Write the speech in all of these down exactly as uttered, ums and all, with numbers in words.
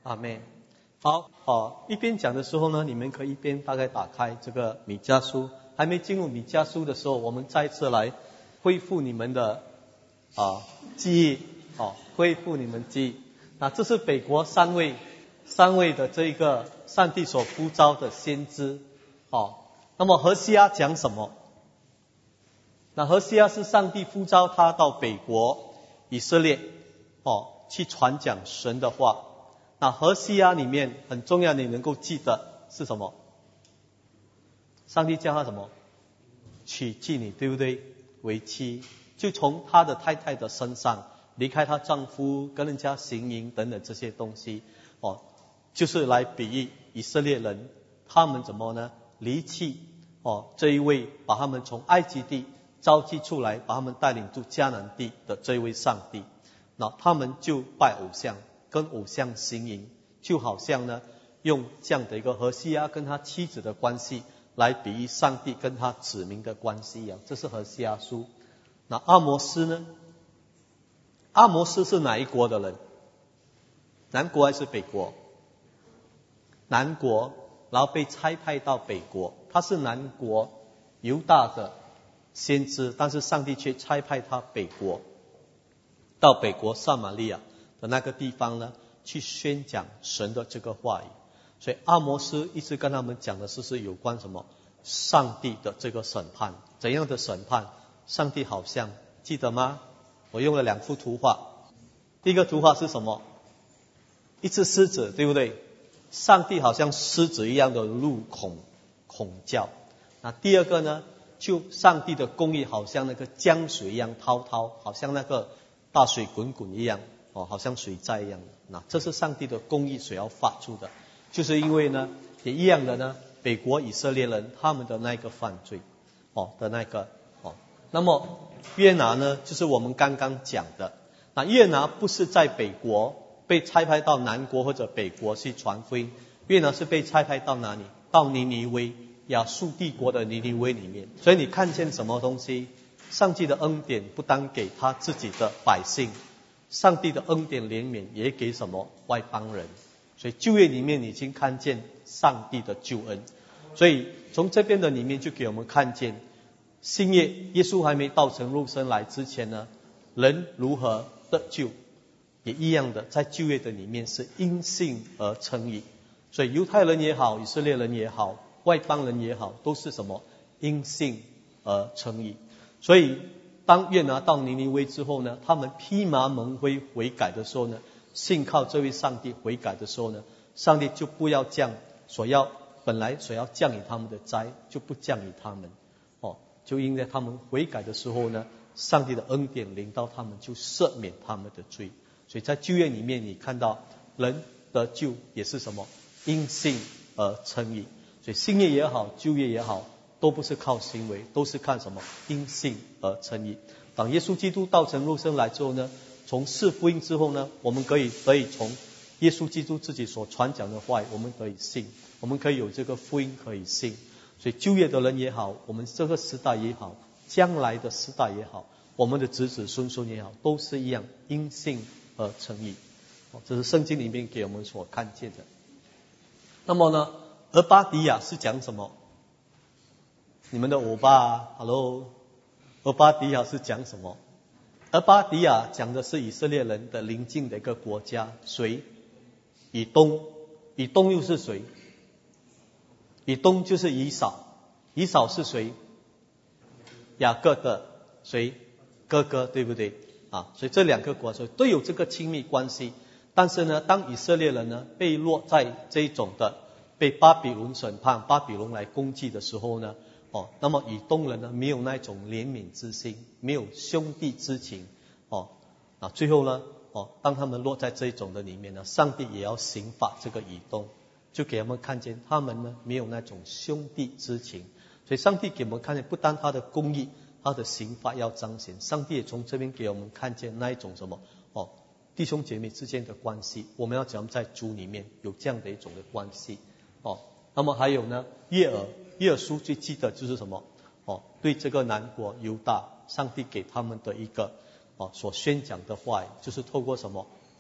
阿们。好，哦，一边讲的时候呢，你们可以一边大概打开这个米迦书。还没进入米迦书的时候，我们再次来恢复你们的啊记忆，哦，恢复你们记忆。那这是北国三位三位的这一个上帝所呼召的先知，哦。那么何西阿讲什么？那何西阿是上帝呼召他到北国以色列，哦，去传讲神的话。那何西阿里面很重要，你能够记得是什么？上帝叫他什么？娶妓女，对不对？为妻，就从他的太太的身上离开她丈夫，跟人家行淫等等这些东西，哦，就是来比喻以色列人他们怎么呢？离弃哦这一位把他们从埃及地召集出来，把他们带领入迦南地的这一位上帝。那他们就拜偶像，跟偶像行淫，就好像呢用这样的一个何西阿跟他妻子的关系来比喻上帝跟他子民的关系一样。这是何西阿书。那阿摩斯呢？阿摩斯是哪一国的人？南国还是北国？南国，然后被差派到北国。他是南国犹大的先知，但是上帝却差派他北国，到北国撒玛利亚的那个地方呢，去宣讲神的这个话语。所以阿摩斯一直跟他们讲的是是有关什么？上帝的这个审判。怎样的审判？上帝好像记得吗？我用了两幅图画。第一个图画是什么？一只狮子，对不对？上帝好像狮子一样的怒恐恐叫。那第二个呢，就上帝的公义好像那个江水一样滔滔，好像那个大水滚滚一样，哦，好像水灾一样。那这是上帝的公义所要发出的，就是因为呢，也一样的呢，北国以色列人他们的那个犯罪，哦的那个哦。那么约拿呢，就是我们刚刚讲的。那约拿不是在北国被差派到南国或者北国去传福音，约拿是被差派到哪里？到尼尼微，亚述帝国的尼尼微里面。所以你看见什么东西？上帝的恩典不单给他自己的百姓，上帝的恩典怜悯也给什么？外邦人。所以旧约里面你已经看见上帝的救恩。所以从这边的里面就给我们看见，新约耶稣还没道成肉身来之前呢，人如何得救，也一样的，在旧约的里面是因信而称义。所以犹太人也好，以色列人也好，外邦人也好，都是什么？因信而称义。所以当约拿到尼尼微之后呢，他们披麻蒙灰悔改的时候呢，信靠这位上帝悔改的时候呢，上帝就不要降所要本来所要降给他们的灾，就不降给他们。哦，就因为他们悔改的时候呢，上帝的恩典临到他们，就赦免他们的罪。所以在旧约里面你看到人得救也是什么？因信而称义。所以新约也好，旧约也好，都不是靠行为，都是看什么？因信而称义。当耶稣基督道成肉身来之后呢，从四福音之后呢，我们可以得以从耶稣基督自己所传讲的话，我们得以信，我们可以有这个福音可以信。所以旧约的人也好，我们这个时代也好，将来的时代也好，我们的子子孙孙也好，都是一样因信而称义。这是圣经里面给我们所看见的。那么呢，俄巴底亚是讲什么？你们的欧巴啊 ，Hello， 俄巴底亚是讲什么？俄巴底亚讲的是以色列人的邻近的一个国家，谁？以东。以东又是谁？以东就是以扫。以扫是谁？雅各的谁？哥哥，对不对？啊，所以这两个国家都有这个亲密关系。但是呢，当以色列人呢被落在这种的被巴比伦审判，巴比伦来攻击的时候呢，哦，那么以东人呢没有那种怜悯之心，没有兄弟之情，哦，啊，最后呢，哦，当他们落在这种的里面呢，上帝也要刑罚这个以东，就给我们看见他们呢没有那种兄弟之情。所以上帝给我们看见，不单他的公义，他的刑罚要彰显，上帝也从这边给我们看见那一种什么？哦，弟兄姐妹之间的关系，我们要怎样在主里面有这样的一种的关系？哦，那么还有呢，约珥，约珥书最记得就是什么？哦，对这个南国犹大，上帝给他们的一个哦所宣讲的话，就是透过什么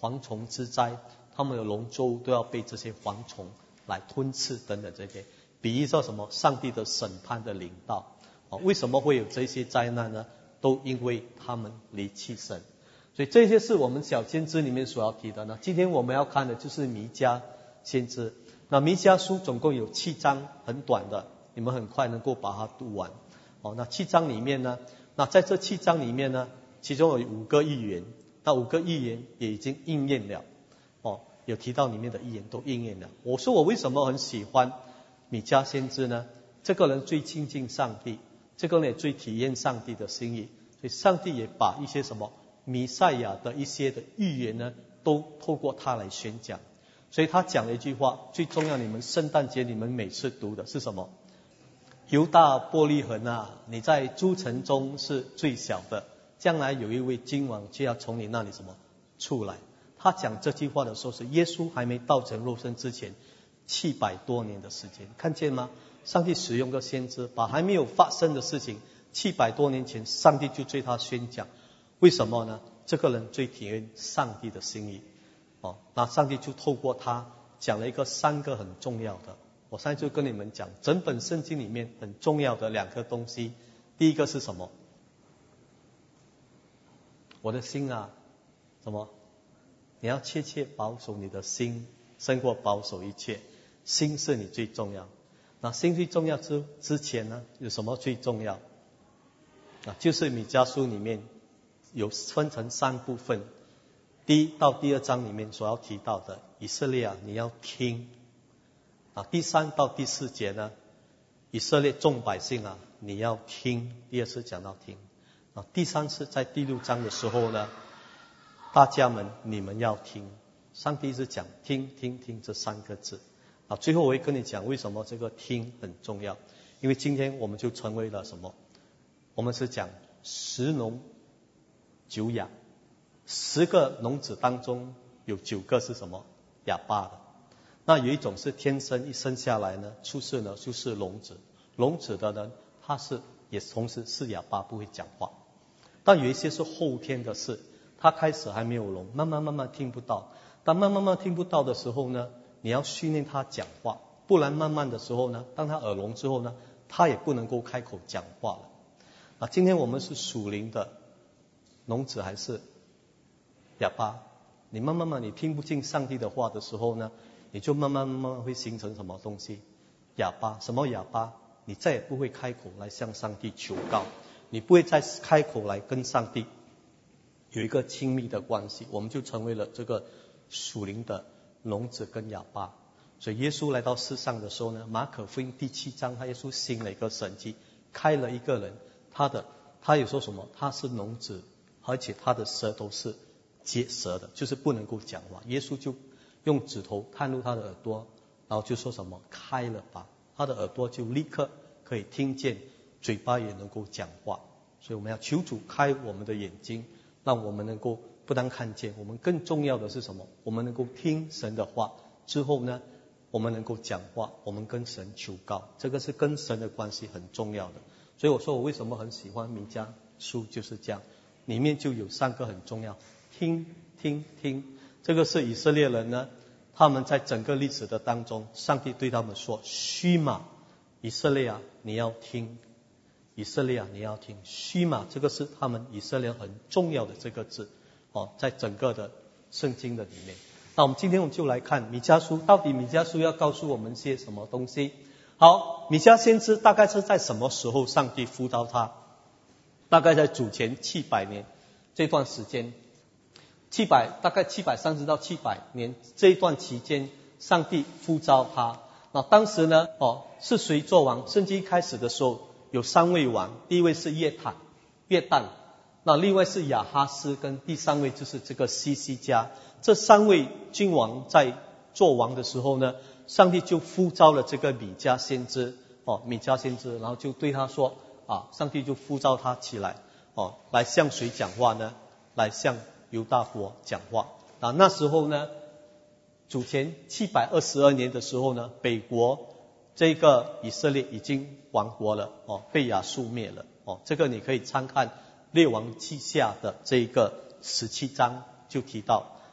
蝗虫之灾，他们的龙舟都要被这些蝗虫来吞噬等等这些，比喻说什么？上帝的审判的临到。哦，为什么会有这些灾难呢？都因为他们离弃神。所以这些是我们小先知里面所要提的呢。今天我们要看的就是弥迦先知。那弥迦书总共有七章，很短的，你们很快能够把它读完。哦，那七章里面呢，那在这七章里面呢，其中有五个预言，那五个预言也已经应验了。哦，有提到里面的预言都应验了。我说我为什么很喜欢弥迦先知呢？这个人最亲近上帝，这个人也最体验上帝的心意，所以上帝也把一些什么弥赛亚的一些的预言呢，都透过他来宣讲。所以他讲了一句话，最重要，你们圣诞节你们每次读的是什么？犹大伯利恒啊，你在诸城中是最小的，将来有一位君王就要从你那里什么出来。他讲这句话的时候，是耶稣还没道成肉身之前七百多年的时间，看见吗？上帝使用个先知，把还没有发生的事情，七百多年前上帝就对他宣讲。为什么呢？这个人最体验上帝的心意。哦，那上帝就透过他讲了一个三个很重要的。我上次就跟你们讲，整本圣经里面很重要的两个东西。第一个是什么？我的心啊，什么？你要切切保守你的心，胜过保守一切。心是你最重要。那心最重要之之前呢，有什么最重要？啊，就是弥迦书里面有分成三部分。第一到第二章里面所要提到的，以色列啊，你要听。啊，第三到第四节呢，以色列众百姓啊，你要听。第二次讲到听。啊，第三次在第六章的时候呢，大家们你们要听。上帝是讲听听听这三个字。啊，最后我会跟你讲为什么这个听很重要。因为今天我们就成为了什么？我们是讲十聋九哑。十个聋子当中有九个是什么？哑巴的。那有一种是天生一生下来呢，出世呢就是聋子。聋子的人他是也同时是哑巴，不会讲话。但有一些是后天的事，他开始还没有聋，慢慢慢慢听不到。当慢慢慢慢听不到的时候呢，你要训练他讲话，不然慢慢的时候呢，当他耳聋之后呢，他也不能够开口讲话了。那今天我们是属灵的聋子还是哑巴？你慢慢慢你听不进上帝的话的时候呢，你就慢慢慢慢会形成什么东西？哑巴。什么哑巴？你再也不会开口来向上帝求告，你不会再开口来跟上帝有一个亲密的关系，我们就成为了这个属灵的聋子跟哑巴。所以耶稣来到世上的时候呢，马可福音第七章，他耶稣行了一个神迹，开了一个人，他的他有说什么？他是聋子，而且他的舌头是结舌的，就是不能够讲话。耶稣就用指头探入他的耳朵，然后就说什么？开了吧，他的耳朵就立刻可以听见，嘴巴也能够讲话。所以我们要求主开我们的眼睛，让我们能够不但看见，我们更重要的是什么？我们能够听神的话之后呢，我们能够讲话，我们跟神求告，这个是跟神的关系很重要的。所以我说我为什么很喜欢弥迦书，就是这样，里面就有三个很重要，听听听。这个是以色列人呢，他们在整个历史的当中，上帝对他们说：须玛，以色列啊，你要听；以色列啊，你要听。须玛，这个是他们以色列很重要的这个字哦，在整个的圣经的里面。那我们今天我们就来看弥迦书，到底弥迦书要告诉我们些什么东西？好，弥迦先知大概是在什么时候上帝呼召他？大概在主前七百年这段时间。七百大概七百三十到七百年这一段期间，上帝呼召他。那当时呢，哦，是谁做王？圣经开始的时候有三位王，第一位是约坦、约旦，那另外是亚哈斯，跟第三位就是这个西西家。这三位君王在做王的时候呢，上帝就呼召了这个弥迦先知，哦，弥迦先知，然后就对他说，啊，上帝就呼召他起来，哦，来向谁讲话呢？来向犹大国讲话。啊，那时候呢，主前七百二十二年的时候呢，北国这个以色列已经亡国了，哦，被亚述灭了，哦，这个你可以参看列王记下的这个十七章就提到。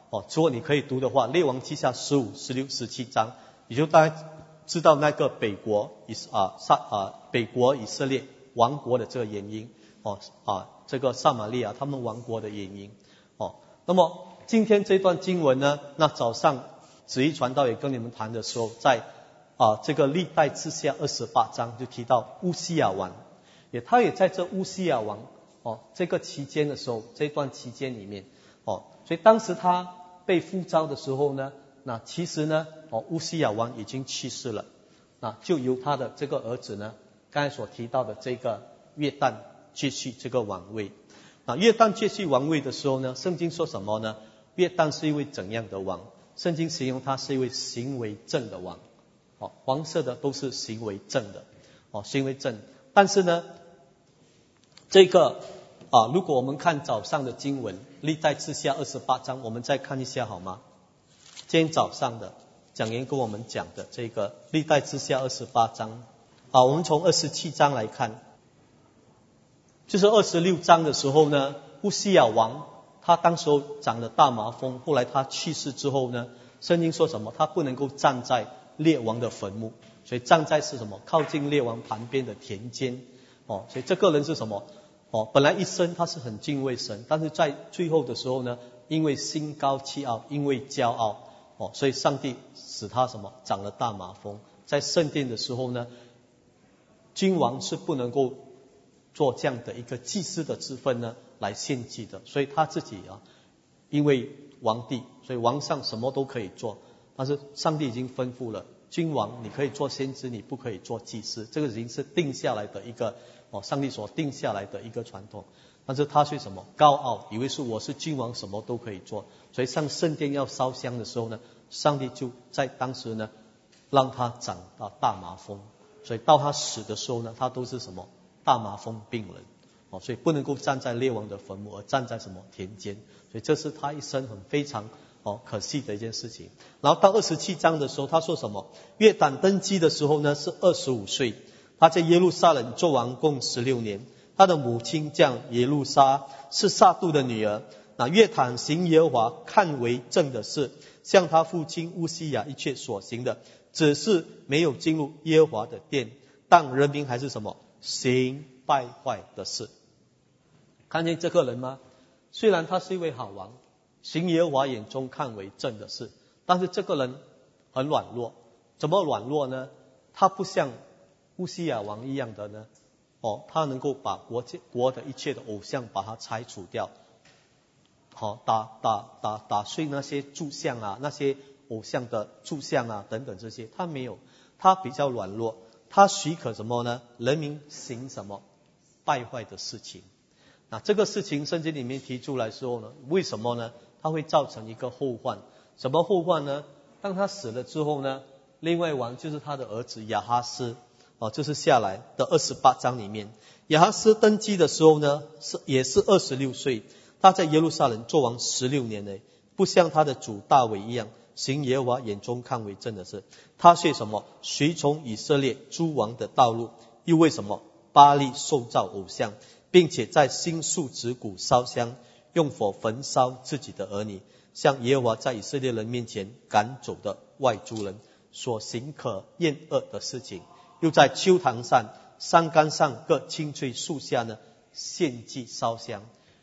哦，如果你可以读的话，列王记下十五、十六、十七章，你就大概知道那个北国以啊撒啊北国以色列亡国的这个原因哦啊这个撒玛利亚他们亡国的原因哦。那么今天这段经文呢，那早上子怡传道也跟你们谈的时候，在啊这个历代志下二十八章就提到乌西亚王，也他也在这乌西亚王哦这个期间的时候，这段期间里面哦，所以当时他被呼召的时候呢，那其实呢哦乌西亚王已经去世了，那就由他的这个儿子呢，刚才所提到的这个约旦接续这个王位。那约旦接续王位的时候呢，圣经说什么呢？约旦是一位怎样的王？圣经形容他是一位行为正的王。哦，黄色的都是行为正的，哦，行为正。但是呢，这个啊，如果我们看早上的经文，历代志下二十八章，我们再看一下好吗？今天早上的讲员跟我们讲的这个历代志下二十八章啊，我们从二十七章来看。就是二十六章的时候呢，乌西亚王他当时候长了大麻风，后来他去世之后呢，圣经说什么？他不能够站在列王的坟墓，所以站在是什么？靠近列王旁边的田间哦，所以这个人是什么？哦，本来一生他是很敬畏神，但是在最后的时候呢，因为心高气傲，因为骄傲哦，所以上帝使他什么？长了大麻风。在圣殿的时候呢，君王是不能够做这样的一个祭司的之分呢来献祭的，所以他自己啊，因为皇帝，所以王上什么都可以做，但是上帝已经吩咐了，君王你可以做先知，你不可以做祭司，这个已经是定下来的一个哦，上帝所定下来的一个传统。但是他却什么高傲，以为是我是君王，什么都可以做，所以上圣殿要烧香的时候呢，上帝就在当时呢让他长到大麻风，所以到他死的时候呢，他都是什么？大麻风病人哦，所以不能够站在列王的坟墓，而站在什么田间，所以这是他一生很非常哦可惜的一件事情。然后到二十七章的时候，他说什么？约旦登基的时候呢是二十五岁，他在耶路撒冷做王共十六年。他的母亲叫耶路撒，是撒杜的女儿。那约坦行耶和华看为正的事，像他父亲乌西亚一切所行的，只是没有进入耶和华的殿，但人民还是什么？行败坏的事。看见这个人吗？虽然他是一位好王，行耶和华眼中看为正的事，但是这个人很软弱。怎么软弱呢？他不像乌西亚王一样的呢，哦，他能够把国国的一切的偶像把它拆除掉，好、哦、打打打打碎那些柱像啊，那些偶像的柱像啊等等这些，他没有，他比较软弱。他许可什么呢？人民行什么败坏的事情。那这个事情圣经里面提出来说呢，为什么呢？它会造成一个后患。什么后患呢？当他死了之后呢，另外王就是他的儿子亚哈斯哦，这是下来的二十八章里面，亚哈斯登基的时候呢，是也是二十六岁，他在耶路撒冷做王十六年呢，不像他的主大卫一样行耶和华眼中看为正的事。他却什么？随从以色列诸王的道路，又为什么？巴力受造偶像，并且在新树指骨烧香，用火焚烧自己的儿女，像耶和华在以色列人面前赶走的外族人所行可厌恶的事情，又在丘坛上、山冈上各青翠树下呢献祭烧香，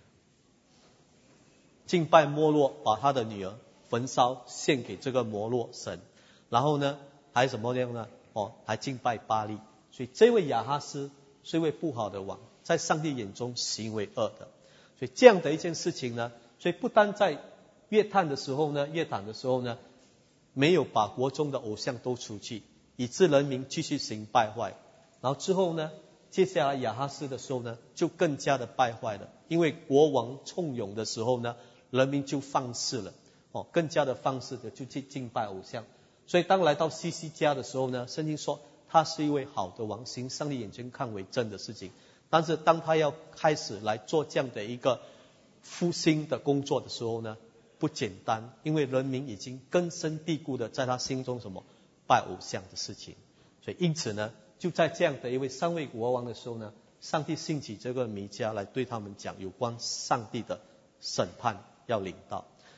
敬拜摩洛，把他的女儿焚烧献给这个摩洛神，然后呢还什么样呢？哦，还敬拜巴力。所以这位亚哈斯是一位不好的王，在上帝眼中行为恶的。所以这样的一件事情呢，所以不单在约旦的时候呢，约坦的时候呢，没有把国中的偶像都除去，以致人民继续行败坏。然后之后呢，接下来亚哈斯的时候呢，就更加的败坏了，因为国王纵勇的时候呢，人民就放肆了，哦，更加的放肆的就去敬拜偶像。所以当来到西西家的时候呢，圣经说他是一位好的王，行上帝眼前看为正的事情。但是当他要开始来做这样的一个复兴的工作的时候呢，不简单，因为人民已经根深蒂固的在他心中什么拜偶像的事情。所以因此呢，就在这样的一位三位国王的时候呢，上帝兴起这个弥迦来对他们讲有关上帝的审判要领到。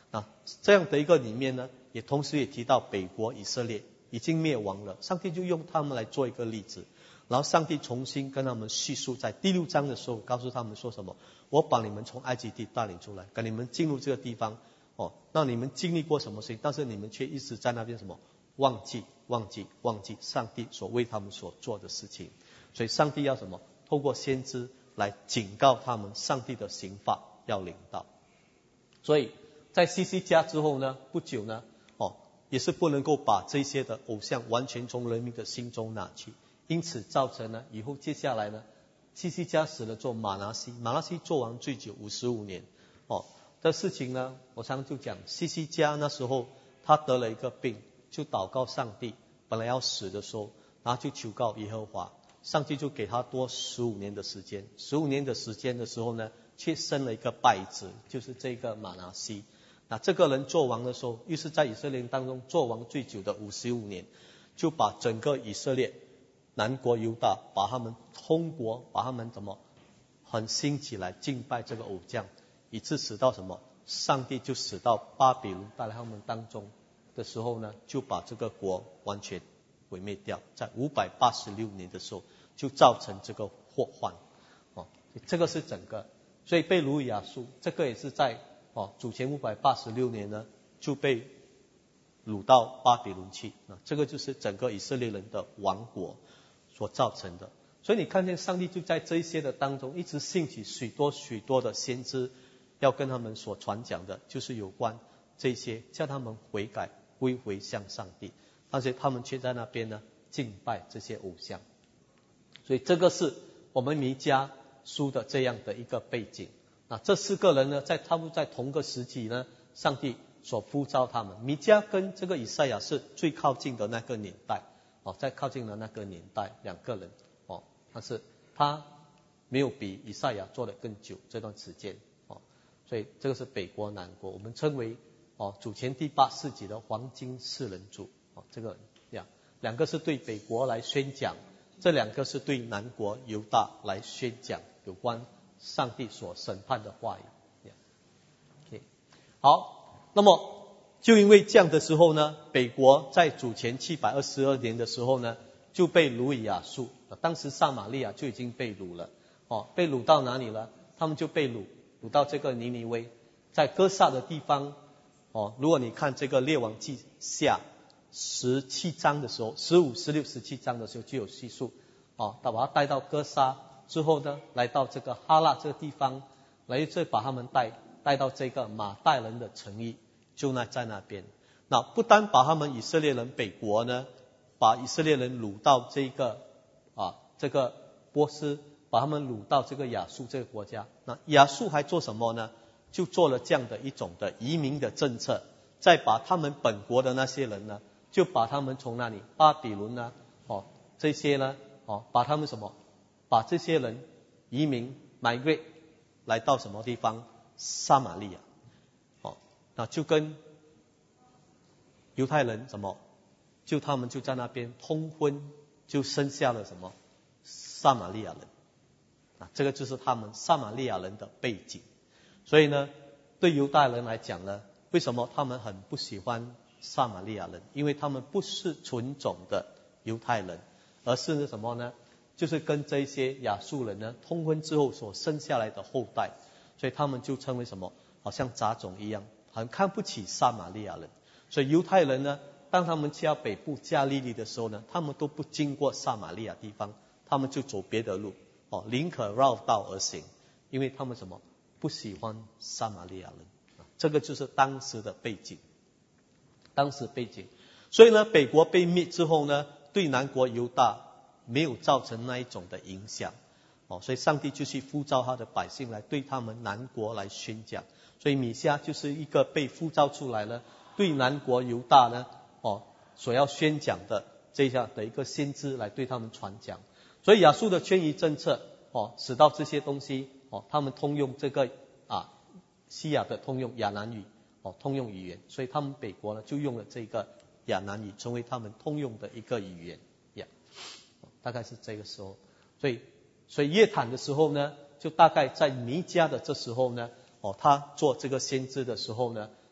那这样的一个里面呢，也同时也提到北国以色列已经灭亡了，上帝就用他们来做一个例子。然后上帝重新跟他们叙述，在第六章的时候告诉他们说什么，我把你们从埃及地带领出来，跟你们进入这个地方，哦，让你们经历过什么事情，但是你们却一直在那边什么忘记忘记忘记上帝所为他们所做的事情。所以上帝要什么，透过先知来警告他们，上帝的刑罚要临到。所以在西西家之后呢，不久呢，哦，也是不能够把这些的偶像完全从人民的心中拿去，因此造成呢，以后接下来呢，西西家死了做马拿西，马拿西做王最久五十五年。哦，这事情呢，我常常就讲，西西家那时候他得了一个病，就祷告上帝，本来要死的时候，然后就求告耶和华，上帝就给他多十五年的时间，十五年的时间的时候呢，却生了一个败子，就是这个马拿西。那这个人做王的时候，又是在以色列当中做王最久的五十五年，就把整个以色列南国犹大，把他们通国，把他们怎么很兴起来敬拜这个偶像，以致使到什么，上帝就使到巴比伦带来他们当中的时候呢，就把这个国完全毁灭掉，在五百八十六年的时候就造成这个祸患。哦，这个是整个，所以被掳以亚述，这个也是在哦主前五百八十六年呢就被掳到巴比伦去，啊，这个就是整个以色列人的亡国所造成的。所以你看见上帝就在这一些的当中，一直兴起许多许多的先知，要跟他们所传讲的，就是有关这些，叫他们悔改归回向上帝，但是他们却在那边呢敬拜这些偶像。所以这个是我们弥迦书的这样的一个背景。那这四个人呢，在他们在同个时期呢，上帝所呼召他们。弥迦跟这个以赛亚是最靠近的那个年代，哦，在靠近的那个年代，两个人，哦，但是他没有比以赛亚做得更久这段时间，哦，所以这个是北国南国，我们称为哦主前第八世纪的黄金四人组，哦，这个呀，两个是对北国来宣讲，这两个是对南国犹大来宣讲有关上帝所审判的话语。Okay. 好，那么就因为这样的时候呢，北国在主前七百二十二年的时候呢，就被掳以亚述。当时撒玛利亚就已经被掳了，哦，被掳到哪里了？他们就被掳掳到这个尼尼微，在哥萨的地方。哦，如果你看这个列王记下十七章的时候，十五、十六、十七章的时候就有叙述，哦，他把他带到哥萨之后呢，来到这个哈拉这个地方，来再把他们带带到这个马代人的城邑，就那在那边。那不单把他们以色列人北国呢，把以色列人掳到这个啊这个波斯，把他们掳到这个亚述这个国家。那亚述还做什么呢？就做了这样的一种的移民的政策，再把他们本国的那些人呢，就把他们从那里巴比伦呢，哦这些呢，哦把他们什么？把这些人移民 migrate 来到什么地方？撒玛利亚，哦，那就跟犹太人什么？就他们就在那边通婚，就生下了什么？撒玛利亚人，啊，这个就是他们撒玛利亚人的背景。所以呢，对犹大人来讲呢，为什么他们很不喜欢撒玛利亚人？因为他们不是纯种的犹太人，而是什么呢？就是跟这些亚述人呢通婚之后所生下来的后代，所以他们就称为什么？好像杂种一样，很看不起撒玛利亚人。所以犹太人呢，当他们去到北部加利利的时候呢，他们都不经过撒玛利亚地方，他们就走别的路，哦，宁可绕道而行，因为他们什么？不喜欢撒玛利亚人。这个就是当时的背景，当时背景。所以呢，北国被灭之后呢，对南国犹大没有造成那一种的影响，哦，所以上帝就去呼召他的百姓来对他们南国来宣讲。所以米迦就是一个被呼召出来了，对南国犹大呢，哦，所要宣讲的这样的一个先知来对他们传讲。所以亚述的迁移政策，哦，使到这些东西，哦，他们通用这个啊西亚的通用亚南语，哦，通用语言，所以他们北国呢就用了这个亚南语成为他们通用的一个语言。大概是这个时候，所以所以约坦的时候呢，就大概在弥迦的这时候呢，哦，他做这个先知的时候呢，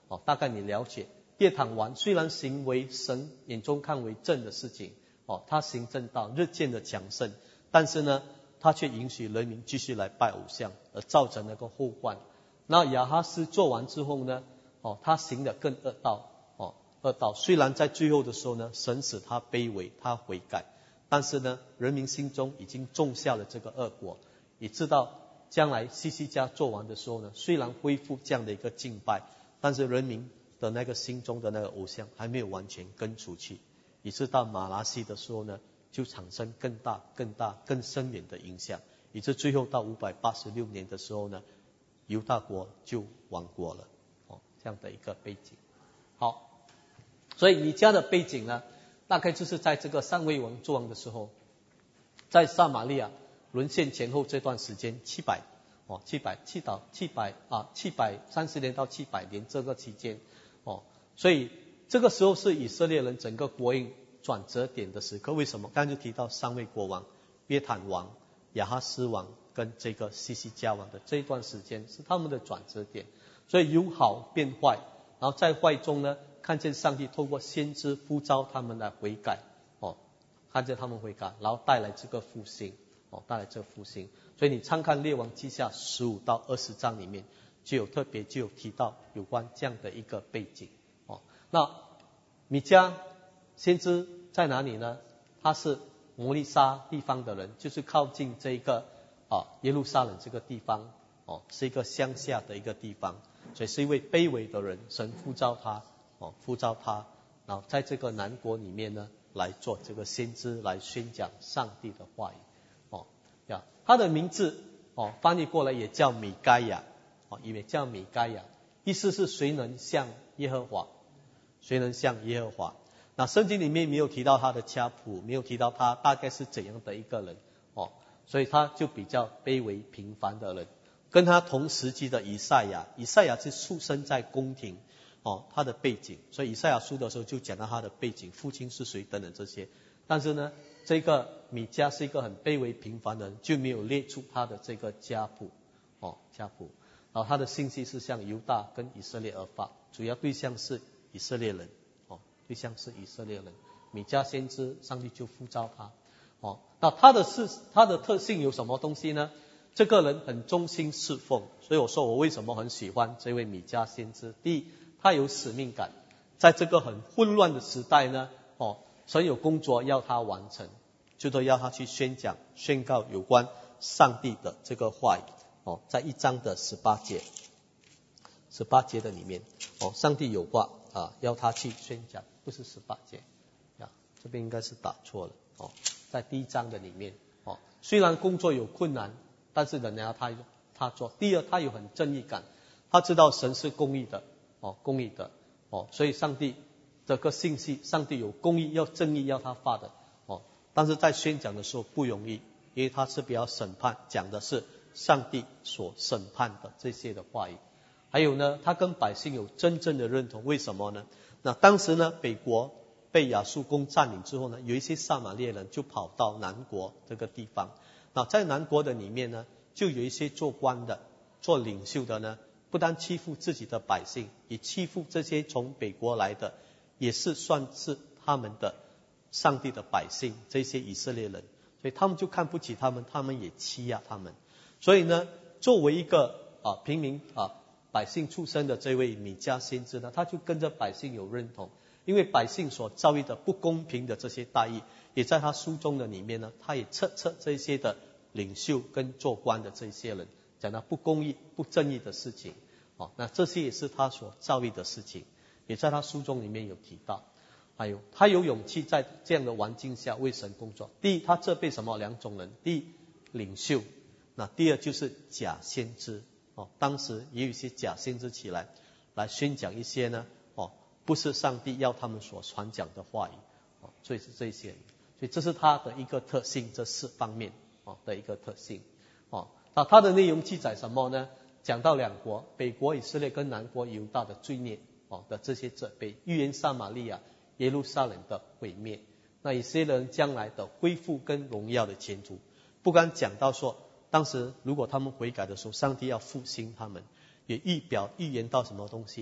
哦，大概你了解，列坦王虽然行为神眼中看为正的事情，哦，他行正道，日渐的强盛，但是呢，他却允许人民继续来拜偶像，而造成那个后患。那亚哈斯做完之后呢，哦，他行的更恶道，哦，恶道。虽然在最后的时候呢，神使他卑微，他悔改，但是呢，人民心中已经种下了这个恶果，也知道将来西西家做完的时候呢，虽然恢复这样的一个敬拜，但是人民的那个心中的那个偶像还没有完全根除去，以致到马拉西的时候呢，就产生更大、更大、更深远的影响，以致最后到五百八十六年的时候呢，犹大国就亡国了。哦，这样的一个背景。好，所以米迦的背景呢，大概就是在这个三位王作王的时候，在撒玛利亚沦陷前后这段时间，七百哦，七百七到七百啊，七百三十年到七百年这个期间，哦，所以这个时候是以色列人整个国运转折点的时刻。为什么？刚才就提到三位国王，约坦王、亚哈斯王跟这个西西家王的这一段时间是他们的转折点，所以由好变坏，然后在坏中呢，看见上帝透过先知呼召他们来悔改，哦，看见他们悔改，然后带来这个复兴，哦，带来这个复兴。所以你参看列王记下十五到二十章里面，就有特别就有提到有关这样的一个背景。哦，那米迦先知在哪里呢？他是摩利沙地方的人，就是靠近这个啊耶路撒冷这个地方，哦，是一个乡下的一个地方，所以是一位卑微的人，神呼召他，哦，呼召他，然后在这个南国里面呢，来做这个先知，来宣讲上帝的话语。哦，呀，他的名字哦翻译过来也叫米该亚，哦，也叫米该亚，意思是谁能像耶和华？谁能像耶和华？那圣经里面没有提到他的家谱，没有提到他大概是怎样的一个人，哦，所以他就比较卑微平凡的人。跟他同时期的以赛亚，以赛亚是出生在宫廷，哦，他的背景，所以以赛亚书的时候就讲到他的背景，父亲是谁等等这些。但是呢，这个米迦是一个很卑微平凡的人，就没有列出他的这个家谱，哦，家谱。然后他的信息是向犹大跟以色列而发，主要对象是以色列人，哦，对象是以色列人。米迦先知，上帝就呼召他，哦，那他的是他的特性有什么东西呢？这个人很忠心侍奉，所以我说我为什么很喜欢这位米迦先知。第一，他有使命感，在这个很混乱的时代呢，哦，神有工作要他完成，就都要他去宣讲、宣告有关上帝的这个话语。哦，在一章的十八节，十八节的里面，哦，上帝有话啊，要他去宣讲，不是十八节，呀，这边应该是打错了。哦，在第一章的里面，哦，虽然工作有困难，但是仍然要他他做。第二，他有很正义感，他知道神是公义的，哦，公义的，哦，所以上帝这个信息，上帝有公义要正义要他发的，哦，但是在宣讲的时候不容易，因为他是比较审判，讲的是上帝所审判的这些的话语。还有呢，他跟百姓有真正的认同，为什么呢？那当时呢，北国被亚述公占领之后呢，有一些撒玛利亚人就跑到南国这个地方。那在南国的里面呢，就有一些做官的、做领袖的呢，不但欺负自己的百姓，也欺负这些从北国来的，也是算是他们的上帝的百姓，这些以色列人，所以他们就看不起他们，他们也欺压他们。所以呢，作为一个啊平民啊百姓出身的这位米迦先知呢，他就跟着百姓有认同，因为百姓所遭遇的不公平的这些大义，也在他书中的里面呢，他也斥责这些的领袖跟做官的这些人，讲到不公义、不正义的事情，哦，那这些也是他所遭遇的事情，也在他书中里面有提到。还有他有勇气在这样的环境下为神工作。第一，他责备什么两种人？第一，领袖，那第二就是假先知，哦，当时也有一些假先知起来，来宣讲一些呢，哦，不是上帝要他们所传讲的话语，哦，所以是这些，所以这是他的一个特性，这四方面哦的一个特性，哦，那他的内容记载什么呢？讲到两国，北国以色列跟南国犹大的罪孽，哦的这些责备，预言撒玛利亚、耶路撒冷的毁灭，那以色列人将来的恢复跟荣耀的前途。不光讲到说，当时如果他们悔改的时候，上帝要复兴他们，也预表预言到什么东西？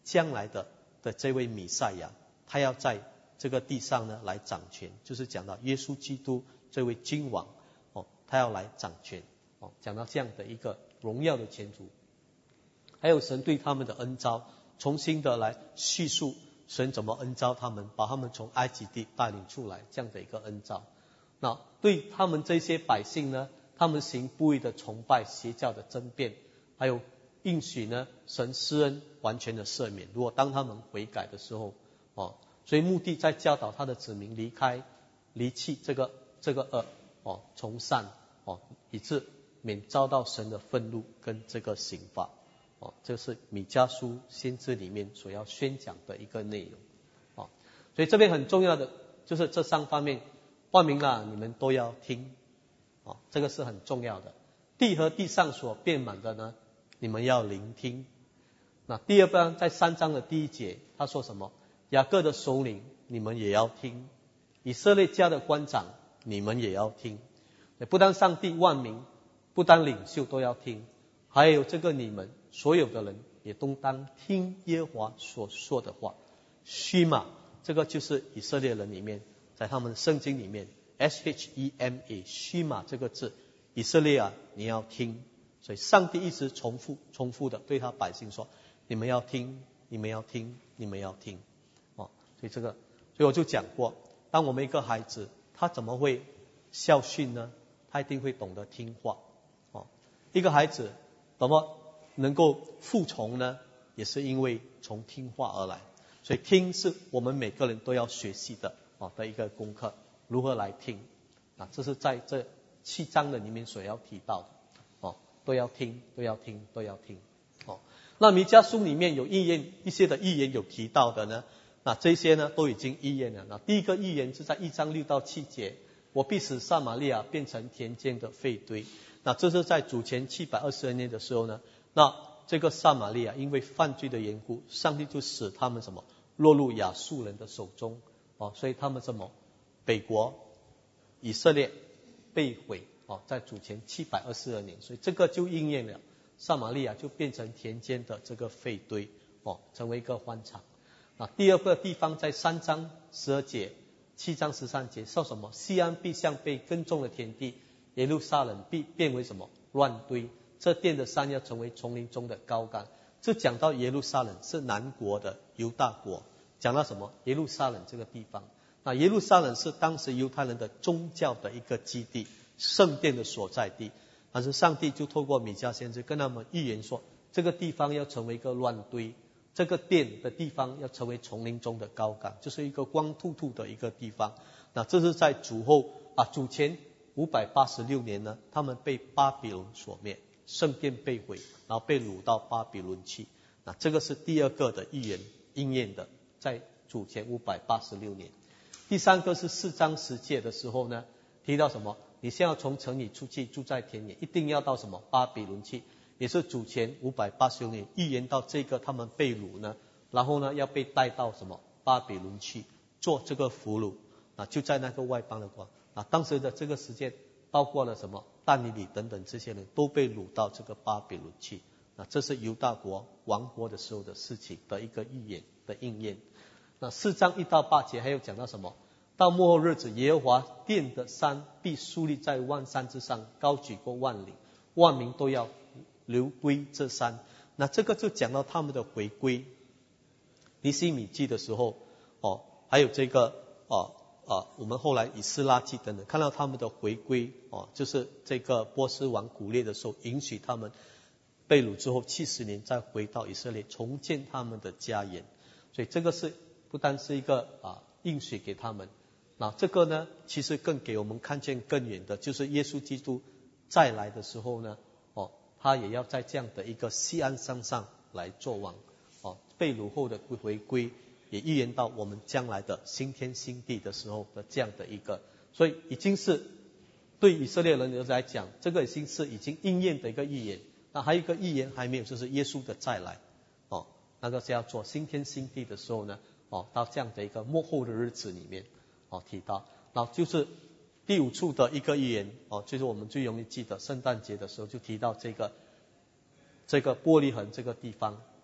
将来的的这位弥赛亚，他要在这个地上呢来掌权，就是讲到耶稣基督这位君王哦，他要来掌权哦，讲到这样的一个荣耀的前途，还有神对他们的恩召，重新的来叙述神怎么恩召他们，把他们从埃及地带领出来这样的一个恩召。那对他们这些百姓呢，他们行不义的崇拜、邪教的争辩，还有应许呢神施恩完全的赦免，如果当他们悔改的时候哦，所以目的在教导他的子民离开离弃这个这个恶哦，从善哦，以致免遭到神的愤怒跟这个刑罚哦，这是米迦书先知里面所要宣讲的一个内容哦。所以这边很重要的就是这三方面，万民啊，你们都要听哦，这个是很重要的。地和地上所遍满的呢，你们要聆听。那第二章在三章的第一节，他说什么？雅各的首领，你们也要听；以色列家的官长，你们也要听。不单上帝万民，不单领袖都要听，还有这个你们所有的人也都当听耶和华所说的话。虚玛，这个就是以色列人里面，在他们的圣经里面 S H E M A 虚玛这个字，以色列啊，你要听。所以上帝一直重复重复的对他百姓说，你们要听，你们要听，你们要听哦。所以这个，所以我就讲过，当我们一个孩子他怎么会孝训呢？他一定会懂得听话哦。一个孩子怎么能够服从呢？也是因为从听话而来。所以听是我们每个人都要学习的哦的一个功课，如何来听啊？这是在这七章的里面所要提到的哦，都要听，都要听，都要听哦。那弥迦书里面有预言，一些的预言有提到的呢，那这些呢都已经预言了。那第一个预言是在一章六到七节，我必使撒玛利亚变成田间的废堆。那这是在主前七百二十二年的时候呢，那这个撒玛利亚因为犯罪的缘故，上帝就使他们什么落入亚述人的手中哦，所以他们什么北国以色列被毁哦，在主前七百二十二年，所以这个就应验了，撒玛利亚就变成田间的这个废堆哦，成为一个荒场。那第二个地方在三章十二节，七章十三节说什么？西安必像被耕种的田地，耶路撒冷必变为什么乱堆，这殿的山要成为丛林中的高杆。这讲到耶路撒冷是南国的犹大国，讲到什么？耶路撒冷这个地方。那耶路撒冷是当时犹太人的宗教的一个基地，圣殿的所在地。但是上帝就透过米迦先知跟他们预言说，这个地方要成为一个乱堆，这个殿的地方要成为丛林中的高岗，就是一个光秃秃的一个地方。那这是在主后啊主前五百八十六年呢，他们被巴比伦所灭，圣殿被毁，然后被掳到巴比伦去。那这个是第二个的预言应验的，在主前五百八十六年。第三个是四章十节的时候呢，提到什么？你现在要从城里出去，住在田野，一定要到什么巴比伦去，也是主前五百八十六年预言到这个他们被掳呢，然后呢要被带到什么巴比伦去做这个俘虏啊，就在那个外邦的国啊，当时的这个时间包括了什么但以理等等这些人都被掳到这个巴比伦去啊，这是犹大国亡国的时候的事情的一个预言的应验。那四章一到八节还有讲到什么？到末后日子，耶和华殿的山必竖立在万山之上，高举过万里，万民都要流归这山。那这个就讲到他们的回归。尼希米记的时候哦，还有这个哦啊，我们后来以斯拉记等等，看到他们的回归哦，就是这个波斯王古列的时候，允许他们被掳之后七十年再回到以色列，重建他们的家园。所以这个是不单是一个啊应许给他们，那这个呢，其实更给我们看见更远的，就是耶稣基督再来的时候呢，哦，他也要在这样的一个锡安山上来作王，哦，被掳后的回归，也预言到我们将来的新天新地的时候的这样的一个，所以已经是对以色列人来讲，这个已经是已经应验的一个预言。那还有一个预言还没有，就是耶稣的再来，哦，那个是要做新天新地的时候呢，哦，到这样的一个末后的日子里面。哦，提到，然后就是第五处的一个预言哦，就是我们最容易记得，圣诞节的时候就提到这个这个伯利恒这个地方哦，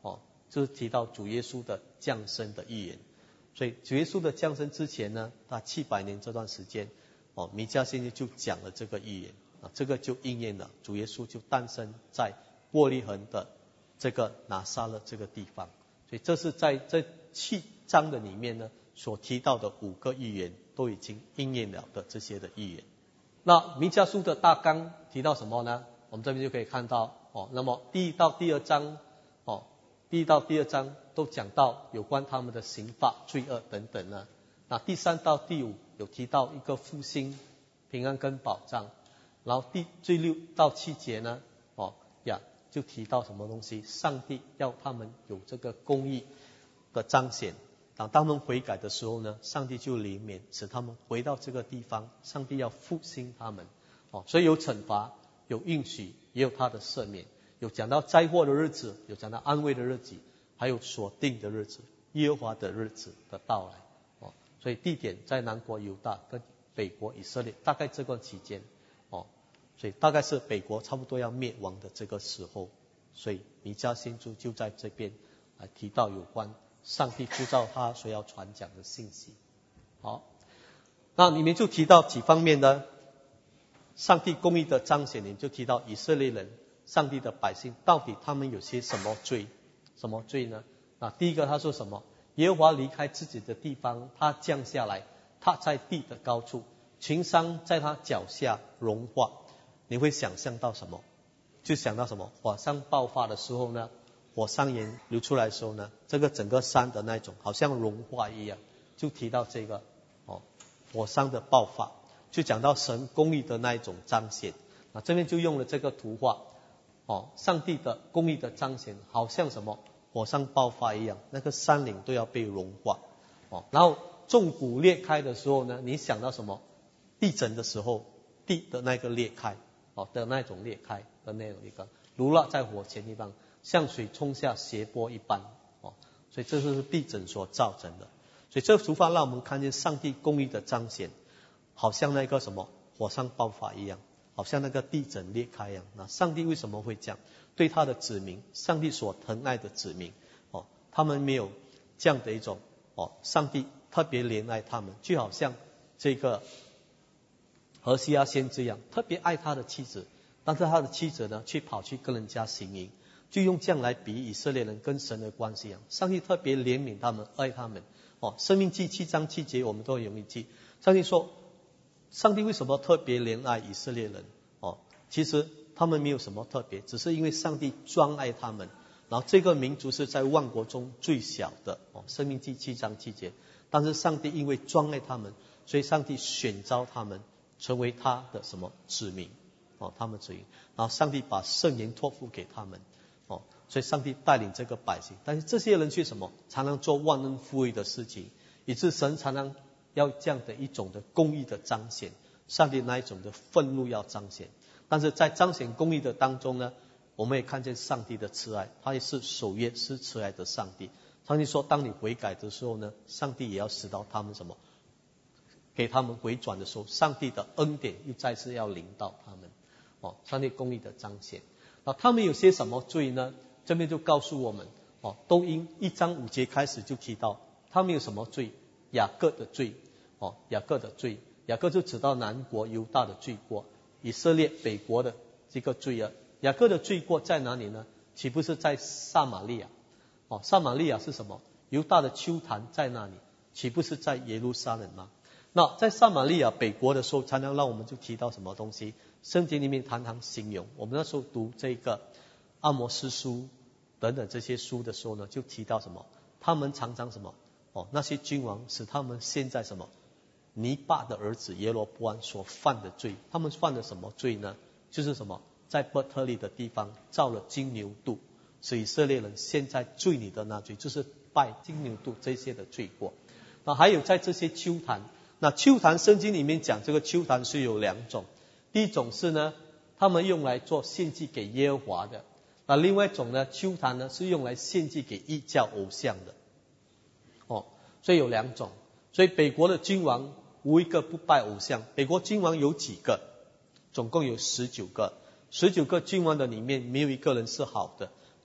就是提到主耶稣的降生的预言。所以主耶稣的降生之前呢，他七百年这段时间，哦，弥迦先知就讲了这个预言啊，这个就应验了，主耶稣就诞生在伯利恒的这个拿撒勒这个地方。所以这是在这七章的里面呢，所提到的五个预言都已经应验了的这些的预言。那弥迦书的大纲提到什么呢？我们这边就可以看到哦，那么第一到第二章哦，第一到第二章都讲到有关他们的刑罚、罪恶等等呢。那第三到第五有提到一个复兴、平安跟保障。然后第最六到七节呢，哦呀，就提到什么东西？上帝要他们有这个公义的彰显。当他们悔改的时候呢，上帝就怜悯，使他们回到这个地方。上帝要复兴他们，哦，所以有惩罚，有应许，也有他的赦免。有讲到灾祸的日子，有讲到安慰的日子，还有所定的日子，耶和华的日子的到来。哦，所以地点在南国犹大跟北国以色列，大概这段期间。哦，所以大概是北国差不多要灭亡的这个时候。所以弥迦先知就在这边来提到有关上帝呼召他所要传讲的信息。好，那里面就提到几方面呢？上帝公义的彰显，你就提到以色列人，上帝的百姓到底他们有些什么罪？什么罪呢？啊，第一个他说什么？耶和华离开自己的地方，他降下来，他在地的高处，群山在他脚下融化。你会想象到什么？就想到什么？火山爆发的时候呢，火山岩流出来的时候呢，这个整个山的那种好像融化一样，就提到这个哦，火山的爆发，就讲到神公义的那一种彰显。啊，这边就用了这个图画，哦，上帝的公义的彰显，好像什么火山爆发一样，那个山岭都要被融化。哦，然后纵谷裂开的时候呢，你想到什么？地震的时候，地的那个裂开，哦的那种裂开的那种一个如蜡在火前地方，像水冲下斜坡一般。哦，所以这就是地震所造成的。所以这幅画让我们看见上帝公义的彰显，好像那个什么火山爆发一样，好像那个地震裂开一样。那上帝为什么会这样？对他的子民，上帝所疼爱的子民，哦，他们没有这样的一种哦，上帝特别怜爱他们，就好像这个何西阿先知一样，特别爱他的妻子，但是他的妻子呢，却跑去跟人家行淫，就用这样来比以色列人跟神的关系一样。上帝特别怜悯他们，爱他们。哦，申命记七章七节我们都很容易记。上帝说，上帝为什么特别怜爱以色列人？哦，其实他们没有什么特别，只是因为上帝专爱他们。然后这个民族是在万国中最小的，哦，申命记七章七节。但是上帝因为专爱他们，所以上帝选召他们成为他的什么子民？哦，他们子民。然后上帝把圣言托付给他们。哦，所以上帝带领这个百姓，但是这些人却什么？常常做忘恩负义的事情，以致神常常要这样的一种的公义的彰显，上帝那一种的愤怒要彰显。但是在彰显公义的当中呢，我们也看见上帝的慈爱，他也是守约是慈爱的上帝。上帝说，当你悔改的时候呢，上帝也要使到他们什么？给他们回转的时候，上帝的恩典又再次要临到他们。哦，上帝公义的彰显。那他们有些什么罪呢？这边就告诉我们，哦，都因一章五节开始就提到他们有什么罪？雅各的罪，哦，雅各的罪，雅各就指到南国犹大的罪过，以色列北国的这个罪啊。雅各的罪过在哪里呢？岂不是在撒玛利亚？哦，撒玛利亚是什么？犹大的丘坛在那里，岂不是在耶路撒冷吗？那在撒玛利亚北国的时候，常常让我们就提到什么东西？圣经里面常常形容，我们那时候读这个阿摩司书等等这些书的时候呢，就提到什么？他们常常什么？哦，那些君王使他们现在什么？尼巴的儿子耶罗波安所犯的罪，他们犯的什么罪呢？就是什么？在伯特利的地方造了金牛犊，使以色列人现在罪里的那罪，就是拜金牛犊这些的罪过。那还有在这些丘坛，那丘坛圣经里面讲这个丘坛是有两种，第一种是呢，他们用来做献祭给耶和华的，那另外一种呢，丘坛呢是用来献祭给异教偶像的。哦，所以有两种。所以北国的君王无一个不拜偶像。北国君王有几个？总共有十九个。十九个君王的里面没有一个人是好的，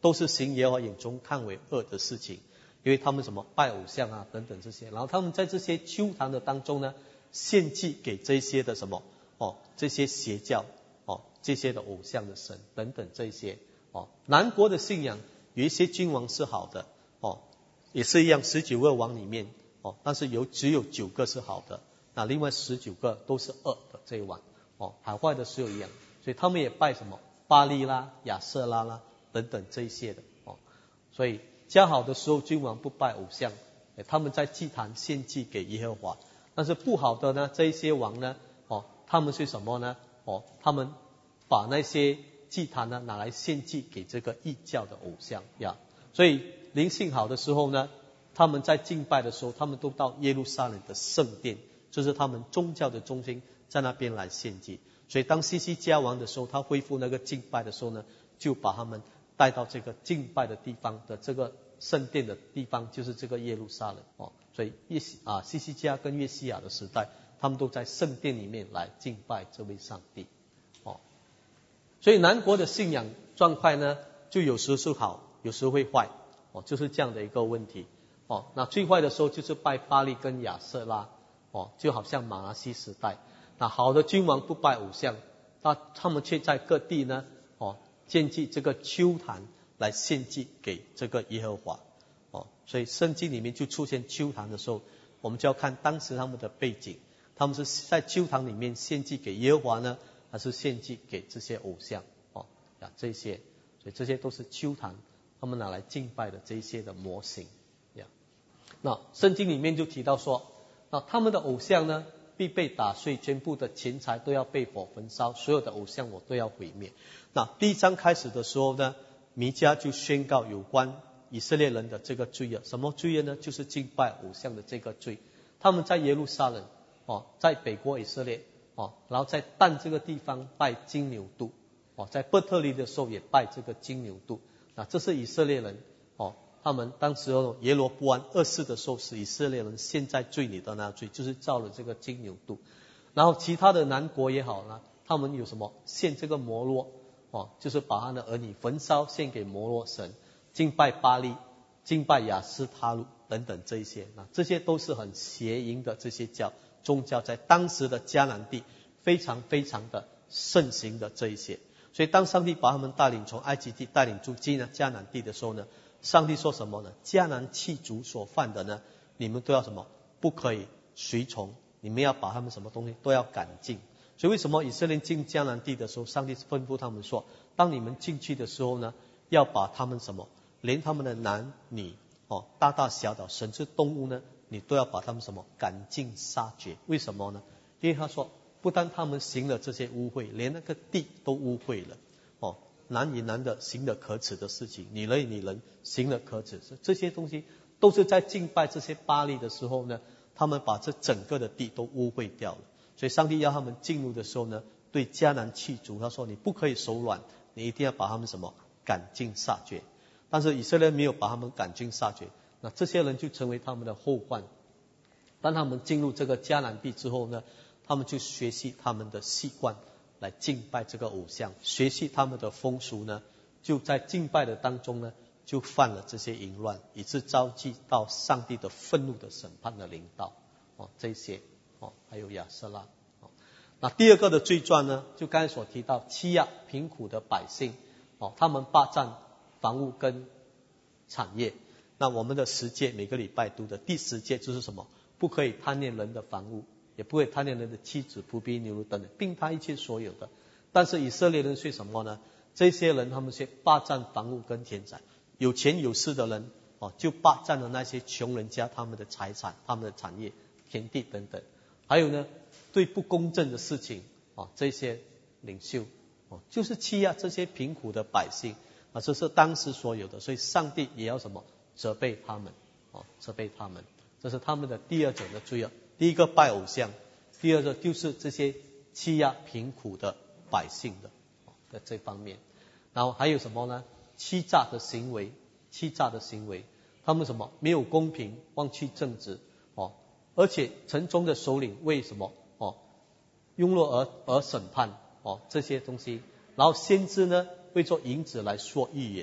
都是行耶和华眼中看为恶的事情，因为他们什么拜偶像啊等等这些，然后他们在这些邱坛的当中呢，献祭给这些的什么哦，这些邪教哦，这些的偶像的神等等这些哦。南国的信仰有一些君王是好的哦，也是一样，十九个王里面哦，但是有只有九个是好的，那另外十九个都是恶的这一王哦，好坏的只有一样，所以他们也拜什么巴利啦、亚瑟拉啦等等这一些的哦。所以较好的时候，君王不拜偶像，他们在祭坛献祭给耶和华。但是不好的呢，这一些王呢，哦，他们是什么呢？哦，他们把那些祭坛呢拿来献祭给这个异教的偶像呀。所以灵性好的时候呢，他们在敬拜的时候，他们都到耶路撒冷的圣殿，就是他们宗教的中心，在那边来献祭。所以当西西家王的时候，他恢复那个敬拜的时候呢，就把他们带到这个敬拜的地方的这个圣殿的地方，就是这个耶路撒冷哦。所以耶西啊西西家跟约西亚的时代，他们都在圣殿里面来敬拜这位上帝哦。所以南国的信仰状态呢，就有时是好，有时会坏哦，就是这样的一个问题哦。那最坏的时候就是拜巴利跟亚瑟拉哦，就好像马拿西时代。那好的君王不拜偶像，那他们却在各地呢哦建立这个邱坛来献祭给这个耶和华哦。所以圣经里面就出现邱坛的时候，我们就要看当时他们的背景，他们是在邱坛里面献祭给耶和华呢，还是献祭给这些偶像哦呀这些，所以这些都是邱坛他们拿来敬拜的这些的模型呀。那圣经里面就提到说，那他们的偶像呢必被打碎，全部的钱财都要被火焚烧，所有的偶像我都要毁灭。那第一章开始的时候呢，弥迦就宣告有关以色列人的这个罪恶，什么罪恶呢？就是敬拜偶像的这个罪。他们在耶路撒冷哦，在北国以色列哦，然后在但这个地方拜金牛犊哦，在伯特利的时候也拜这个金牛犊。那这是以色列人哦，他们当时候耶罗波安二世的时候，是以色列人陷在罪里的那罪，就是造了这个金牛犊。然后其他的南国也好呢，他们有什么献这个摩洛哦，就是把他的儿女焚烧献给摩洛神，敬拜巴利，敬拜亚斯他路等等这一些，那这些都是很邪淫的这些教宗教，在当时的迦南地非常非常的盛行的这一些。所以当上帝把他们带领从埃及地带领出迦南地的时候呢，上帝说什么呢？迦南弃族所犯的呢，你们都要什么？不可以随从，你们要把他们什么东西都要赶尽。所以为什么以色列进迦南地的时候，上帝吩咐他们说，当你们进去的时候呢，要把他们什么，连他们的男女哦，大大小小甚至动物呢，你都要把他们什么赶尽杀绝。为什么呢？因为他说，不但他们行了这些污秽，连那个地都污秽了哦。男与男的行了可耻的事情，女人与女人行了可耻，这些东西都是在敬拜这些巴力的时候呢，他们把这整个的地都污秽掉了。所以上帝要他们进入的时候呢，对迦南弃族，他说你不可以手软，你一定要把他们什么赶尽杀绝。但是以色列没有把他们赶尽杀绝，那这些人就成为他们的后患。当他们进入这个迦南地之后呢，他们就学习他们的习惯来敬拜这个偶像，学习他们的风俗呢，就在敬拜的当中呢，就犯了这些淫乱，以致招致到上帝的愤怒的审判的临到哦，这些哦，还有亚瑟拉哦。那第二个的罪状呢，就刚才所提到欺压贫苦的百姓哦，他们霸占房屋跟产业。那我们的十诫每个礼拜读的第十诫就是什么？不可以贪恋人的房屋，也不会贪恋人的妻子、仆婢、牛等等，并他一切所有的。但是以色列人是什么呢？这些人他们是霸占房屋跟田产，有钱有势的人哦，就霸占了那些穷人家他们的财产、他们的产业、田地等等。还有呢，对不公正的事情哦，这些领袖哦，就是欺压这些贫苦的百姓啊，这是当时所有的。所以上帝也要什么？责备他们哦，责备他们。这是他们的第二种的罪恶。第一个拜偶像，第二个就是这些欺压贫苦的百姓的在这方面。然后还有什么呢？欺诈的行为，欺诈的行为，他们什么？没有公平，忘去正直哦，而且城中的首领为什么哦庸弱而而审判哦这些东西。然后先知呢会做银子来说预言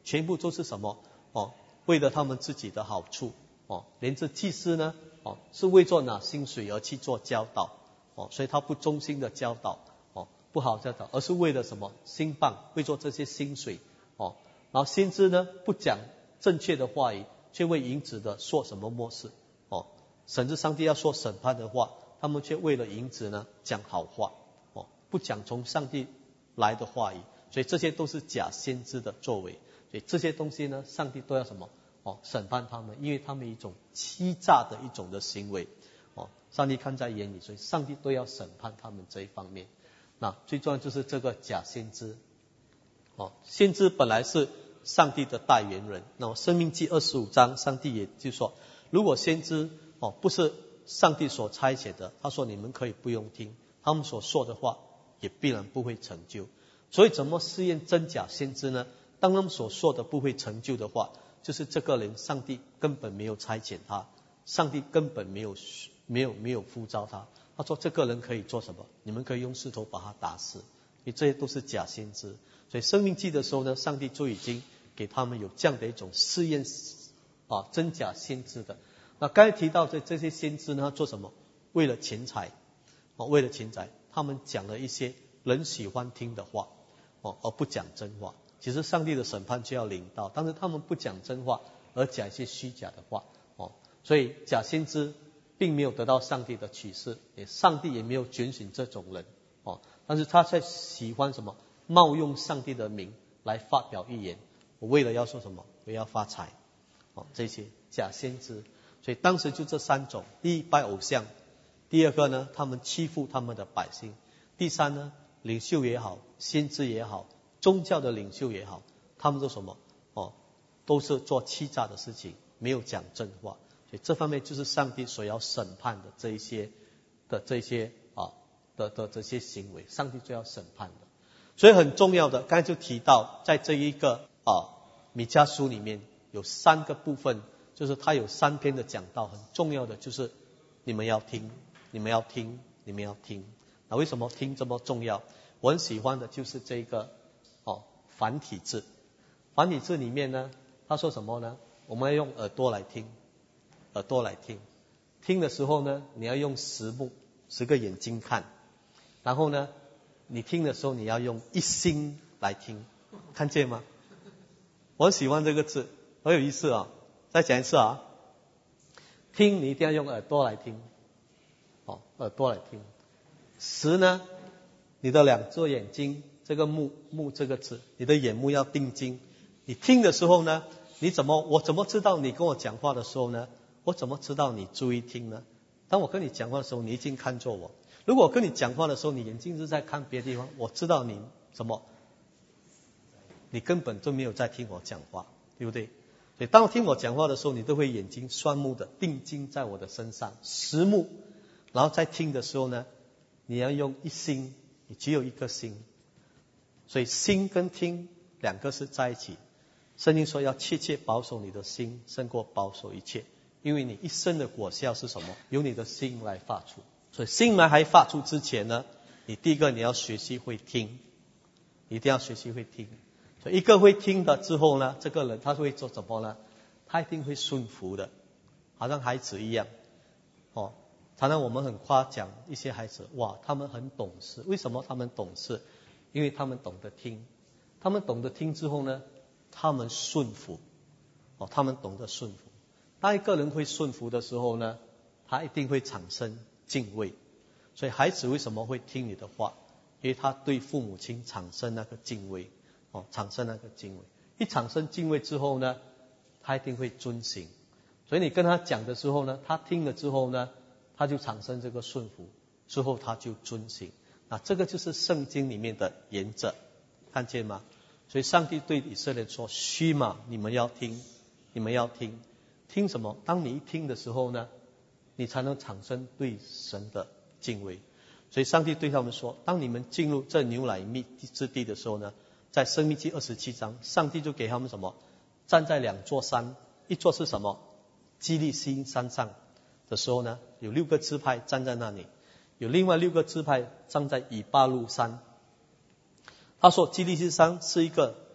全部都是什么？哦，为了他们自己的好处。哦，连这祭司呢，哦，是为做拿薪水而去做教导。哦，所以他不忠心的教导，哦，不好教导，而是为了什么？薪棒，为做这些薪水。哦，然后先知呢，不讲正确的话语，却为银子的说什么末事。哦，甚至上帝要说审判的话，他们却为了银子呢讲好话。哦，不讲从上帝来的话语，所以这些都是假先知的作为。所以这些东西呢，上帝都要什么？哦，审判他们，因为他们一种欺诈的一种的行为。哦，上帝看在眼里，所以上帝都要审判他们这一方面。那最重要就是这个假先知。哦，先知本来是上帝的代言人。那么申命记二十五章，上帝也就说，如果先知哦不是上帝所差遣的，他说你们可以不用听，他们所说的话也必然不会成就。所以怎么试验真假先知呢？当他们所说的不会成就的话，就是这个人上帝根本没有差遣他，上帝根本没有没有没有呼召他。他说这个人可以做什么？你们可以用石头把他打死。因为这些都是假先知。所以生命记的时候呢，上帝就已经给他们有这样的一种试验啊真假先知的。那刚才提到这这些先知呢做什么？为了钱财哦，为了钱财，他们讲了一些人喜欢听的话哦，而不讲真话。其实上帝的审判就要临到，但是他们不讲真话，而讲一些虚假的话哦，所以假先知并没有得到上帝的启示，也上帝也没有拣选这种人哦，但是他在喜欢什么？冒用上帝的名来发表预言，我为了要说什么？我要发财哦，这些假先知。所以当时就这三种：第一，拜偶像；第二个呢，他们欺负他们的百姓；第三呢，领袖也好，先知也好，宗教的领袖也好，他们都什么？哦，都是做欺诈的事情，没有讲真话。所以这方面就是上帝所要审判的这一些的这些啊的的这些行为，上帝就要审判的。所以很重要的，刚才就提到，在这一个啊米迦书里面有三个部分，就是它有三篇的讲道，很重要的就是你们要听，你们要听，你们要听。那为什么听这么重要？我很喜欢的就是这个哦繁体字。繁体字里面呢，他说什么呢？我们要用耳朵来听，耳朵来听。听的时候呢，你要用十目，十个眼睛看。然后呢，你听的时候你要用一心来听，看见吗？我很喜欢这个字，很有意思啊！再讲一次啊，听你一定要用耳朵来听，哦，耳朵来听。十呢，你的两只眼睛，这个目目这个字，你的眼目要定睛。你听的时候呢，你怎么我怎么知道你跟我讲话的时候呢？我怎么知道你注意听呢？当我跟你讲话的时候，你已经看着我。如果我跟你讲话的时候，你眼睛是在看别的地方，我知道你什么？你根本就没有在听我讲话，对不对？所以当我听我讲话的时候，你都会眼睛双目的定睛在我的身上，十目。然后在听的时候呢，你要用一心，你只有一颗心。所以心跟听两个是在一起。圣经说要切切保守你的心，胜过保守一切，因为你一生的果效是什么？由你的心来发出。所以心来还发出之前呢，你第一个你要学习会听，一定要学习会听。所以一个会听的之后呢，这个人他会做什么呢？他一定会顺服的，好像孩子一样。哦，常常我们很夸奖一些孩子，哇，他们很懂事。为什么他们懂事？因为他们懂得听。他们懂得听之后呢，他们顺服。哦，他们懂得顺服。当一个人会顺服的时候呢，他一定会产生敬畏。所以孩子为什么会听你的话？因为他对父母亲产生那个敬畏。哦，产生那个敬畏。一产生敬畏之后呢，他一定会遵行。所以你跟他讲的时候呢，他听了之后呢，他就产生这个顺服，之后他就遵行。那这个就是圣经里面的原则，看见吗？所以上帝对以色列说：须嘛，你们要听，你们要听。听什么？当你一听的时候呢，你才能产生对神的敬畏。所以上帝对他们说：当你们进入这牛奶蜜之地的时候呢，在申命记二十七章，上帝就给他们什么？站在两座山，一座是什么？基利心山上的时候呢，有六个支派站在那里，有另外六个支派站在以巴路山。他说基利心山是一个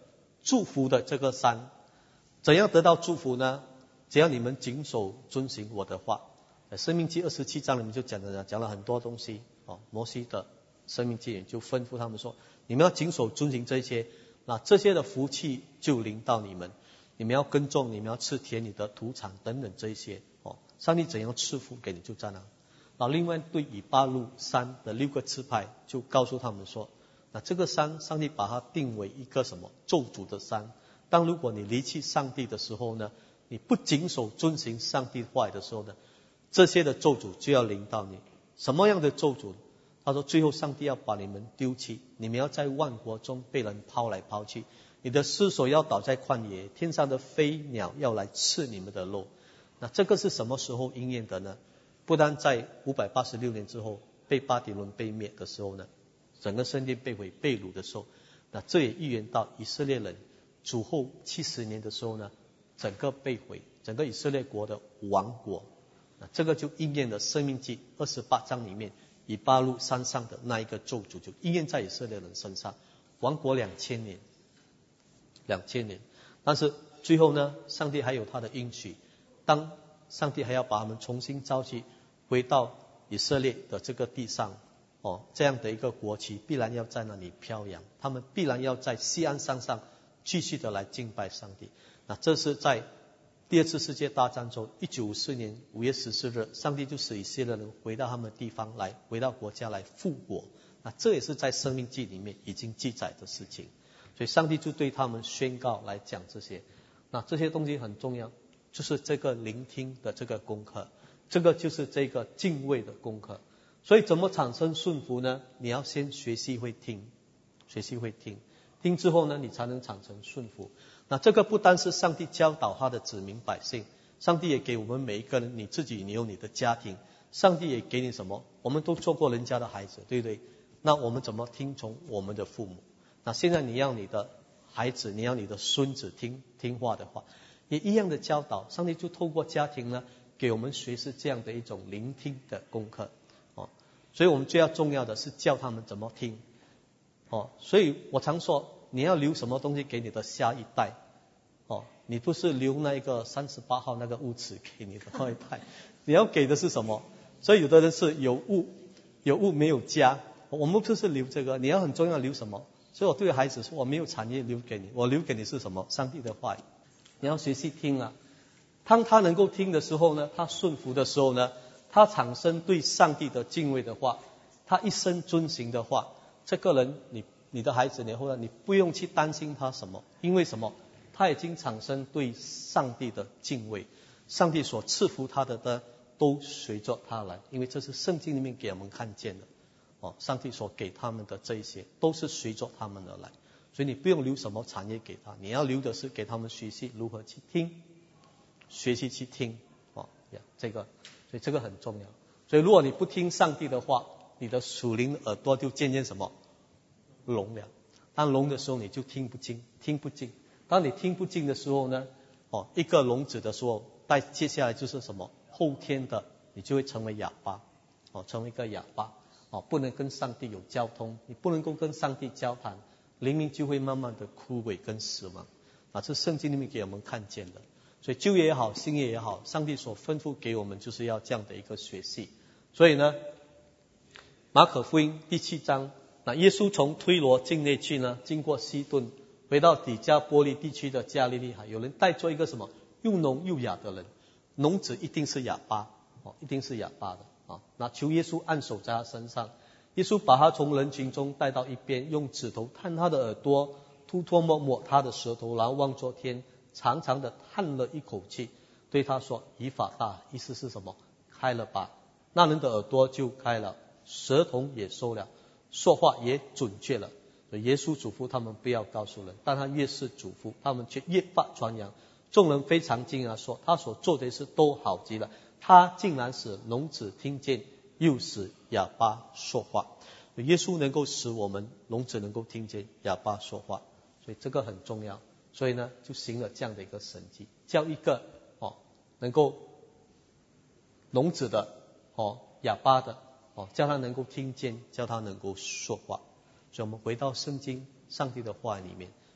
祝福的这个山。怎样得到祝福呢？只要你们谨守遵行我的话。申命记二十七章里面就讲了讲了很多东西哦。摩西的申命记就吩咐他们说，你们要谨守遵行这些，那这些的福气就临到你们。你们要耕种，你们要吃田里的土产等等这些哦。上帝怎样赐福给你就在那。那另外对以巴路山的六个支派就告诉他们说，那这个山上帝把它定为一个什么咒诅的山。当如果你离弃上帝的时候呢，你不谨守遵行上帝话语的时候呢，这些的咒诅就要临到你。什么样的咒诅？他说最后上帝要把你们丢弃，你们要在万国中被人抛来抛去，你的尸首要倒在旷野，天上的飞鸟要来吃你们的肉。那这个是什么时候应验的呢？不但在五百八十六年之后被巴比伦被灭的时候呢，整个圣殿被毁被掳的时候，那这也预言到以色列人主后七十年的时候呢，整个被毁，整个以色列国的亡国。那这个就应验了申命记二十八章里面以巴路山上的那一个咒诅，就应验在以色列人身上，亡国两千年，两千年。但是最后呢，上帝还有他的应许，当上帝还要把他们重新召集回到以色列的这个地上哦，这样的一个国旗必然要在那里飘扬，他们必然要在锡安山上继续的来敬拜上帝。那这是在第二次世界大战中一九五四年五月十四日，上帝就使以色列人回到他们的地方来，回到国家来复国。那这也是在申命记里面已经记载的事情，所以上帝就对他们宣告来讲这些。那这些东西很重要，就是这个聆听的这个功课，这个就是这个敬畏的功课。所以怎么产生顺服呢？你要先学习会听，学习会听，听之后呢，你才能产生顺服。那这个不单是上帝教导他的子民百姓，上帝也给我们每一个人，你自己你有你的家庭，上帝也给你什么？我们都做过人家的孩子，对不对？那我们怎么听从我们的父母？那现在你要你的孩子，你要你的孙子听听话的话，也一样的教导。上帝就透过家庭呢，给我们学习这样的一种聆听的功课哦。所以我们最要重要的是教他们怎么听哦。所以我常说，你要留什么东西给你的下一代哦？你不是留那一个三十八号那个物质给你的下一代，你要给的是什么？所以有的人是有物有物没有家，我们不是留这个，你要很重要留什么？所以我对孩子说，我没有产业留给你，我留给你是什么？上帝的话语，你要学习听啊。当他能够听的时候呢，他顺服的时候呢，他产生对上帝的敬畏的话，他一生遵行的话，这个人你你的孩子以后呢，你不用去担心他什么，因为什么？他已经产生对上帝的敬畏，上帝所赐福他的的都随着他来，因为这是圣经里面给我们看见的哦。上帝所给他们的这一些都是随着他们而来，所以你不用留什么产业给他，你要留的是给他们学习如何去听，学习去听哦呀，这个所以这个很重要。所以如果你不听上帝的话，你的属灵耳朵就渐渐什么聋了。当聋的时候，你就听不进，听不进。当你听不进的时候呢，哦，一个聋子的时候，带接下来就是什么？后天的你就会成为哑巴，哦，成为一个哑巴，哦，不能跟上帝有交通，你不能够跟上帝交谈，灵命就会慢慢的枯萎跟死亡。啊，这圣经里面给我们看见的。所以旧约也好，新约也好，上帝所吩咐给我们就是要这样的一个学习。所以呢，马可福音第七章，那耶稣从推罗境内去呢，经过西顿，回到底加波利地区的加利利海，有人带着一个什么又聋又哑的人，聋子一定是哑巴哦，一定是哑巴的啊。那求耶稣按手在他身上，耶稣把他从人群中带到一边，用指头探他的耳朵，吐唾沫抹他的舌头，然后望着天，长长的叹了一口气，对他说：以法大，意思是什么？开了吧。那人的耳朵就开了，舌头也收了，说话也准确了。所以耶稣嘱咐他们不要告诉人，但他越是嘱咐，他们却越发传扬。众人非常惊讶，说他所做的事都好极了，他竟然使聋子听见，又使哑巴说话。耶稣能够使我们聋子能够听见，哑巴说话，所以这个很重要。所以呢，就行了这样的一个神迹，叫一个哦能够聋子的哦哑巴的哦，叫他能够听见，叫他能够说话。所以我们回到圣经上帝的话里面，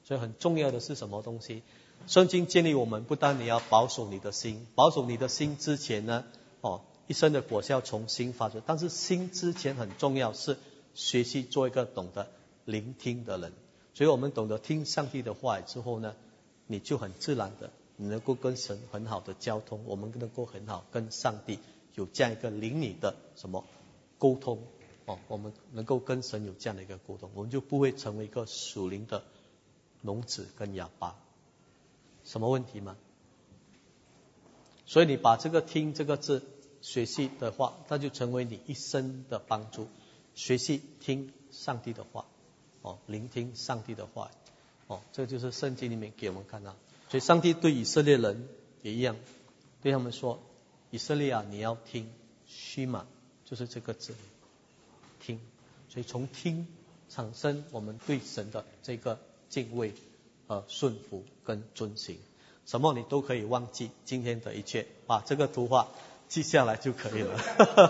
所以很重要的是什么东西？圣经建议我们，不但你要保守你的心，保守你的心之前呢，哦，一生的果效从心发出。但是心之前很重要，是学习做一个懂得聆听的人。所以我们懂得听上帝的话语之后呢，你就很自然的，你能够跟神很好的交通，我们能够很好跟上帝有这样一个灵里的什么沟通哦，我们能够跟神有这样的一个沟通，我们就不会成为一个属灵的聋子跟哑巴。什么问题吗？所以你把这个听这个字学习的话，那就成为你一生的帮助。学习听上帝的话，哦，聆听上帝的话，哦，这就是圣经里面给我们看到。所以上帝对以色列人也一样，对他们说：以色列啊，你要听，须玛就是这个字，听。所以从听产生我们对神的这个敬畏、呃顺服跟遵行。什么你都可以忘记今天的一切，把这个图画记下来就可以了。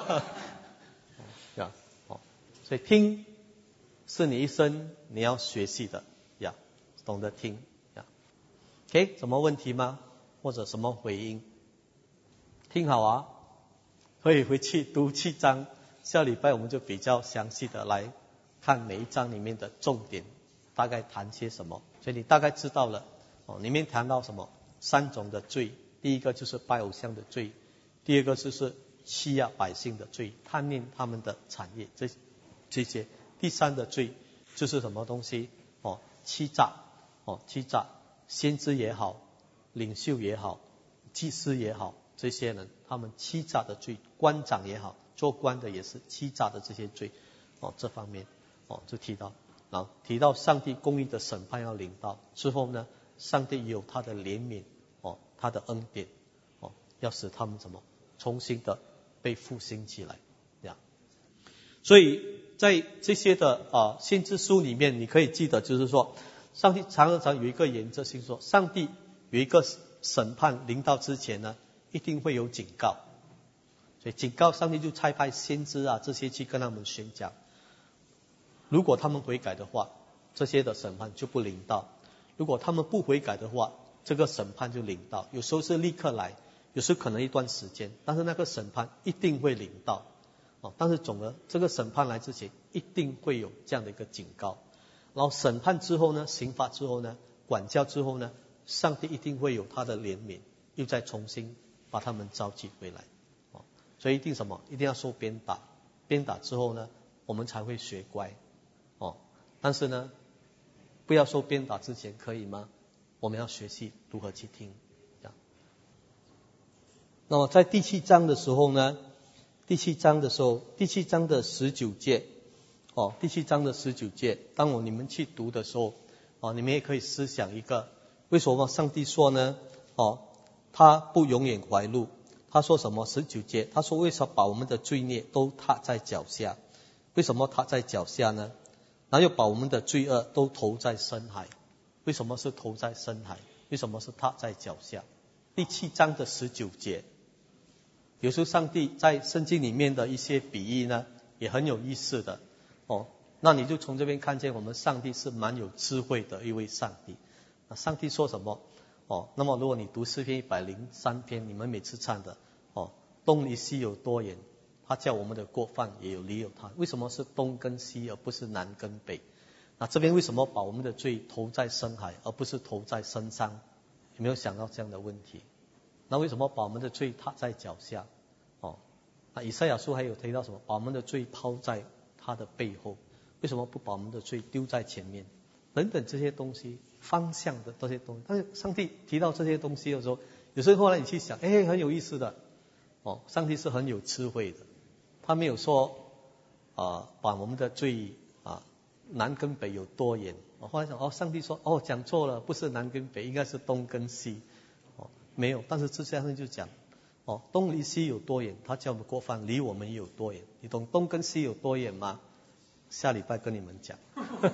呀，哦，所以听是你一生你要学习的呀，懂得听呀。OK， 什么问题吗？或者什么回应？听好啊，可以回去读七章，下礼拜我们就比较详细的来看每一章里面的重点，大概谈些什么。所以你大概知道了哦，里面谈到什么？三种的罪，第一个就是拜偶像的罪，第二个就是欺压百姓的罪，贪恋他们的产业，这这些。第三的罪就是什么东西？哦，欺诈，哦，欺诈，先知也好，领袖也好，祭司也好，这些人他们欺诈的罪，官长也好，做官的也是欺诈的这些罪，哦，这方面，哦，就提到，然后提到上帝公义的审判要临到之后呢，上帝也有他的怜悯，哦，他的恩典，哦，要使他们怎么重新的被复兴起来，这样。所以在这些的啊、呃、先知书里面，你可以记得，就是说，上帝常常有一个原则性说，上帝有一个审判临到之前呢，一定会有警告。所以警告上帝就差派先知啊这些去跟他们宣讲，如果他们悔改的话，这些的审判就不临到；如果他们不悔改的话，这个审判就临到。有时候是立刻来，有时候可能一段时间，但是那个审判一定会临到。哦，但是总的这个审判来之前，一定会有这样的一个警告。然后审判之后呢，刑罚之后呢，管教之后呢，上帝一定会有他的怜悯，又再重新把他们召集回来。哦，所以一定什么？一定要受鞭打，鞭打之后呢，我们才会学乖。哦，但是呢，不要受鞭打之前可以吗？我们要学习如何去听。这样。那么在第七章的时候呢？第七章的时候，第七章的十九节，哦，第七章的十九节，当我你们去读的时候，哦，你们也可以思想一个，为什么上帝说呢？哦，他不永远怀怒。他说什么？十九节，他说为什么把我们的罪孽都踏在脚下？为什么踏在脚下呢？然后又把我们的罪恶都投在深海。为什么是投在深海？为什么是踏在脚下？第七章的十九节。有时候上帝在圣经里面的一些比喻呢，也很有意思的哦。那你就从这边看见我们上帝是蛮有智慧的一位上帝。那上帝说什么？哦，那么如果你读诗篇一百零三篇，你们每次唱的哦，东离西有多远？他叫我们的过犯也有离有他。为什么是东跟西而不是南跟北？那这边为什么把我们的罪投在深海而不是投在深山？有没有想到这样的问题？那为什么把我们的罪踏在脚下？哦，那以赛亚书还有提到什么？把我们的罪抛在他的背后，为什么不把我们的罪丢在前面？等等这些东西，方向的这些东西。但是上帝提到这些东西的时候，有时候后来你去想，哎，很有意思的。哦，上帝是很有智慧的，他没有说啊、呃，把我们的罪啊南跟北有多远。我后来想，哦，上帝说，哦，讲错了，不是南跟北，应该是东跟西。哦，没有，但是这上面就讲，哦，东离西有多远？他叫我们过犯，离我们也有多远？你懂东跟西有多远吗？下礼拜跟你们讲。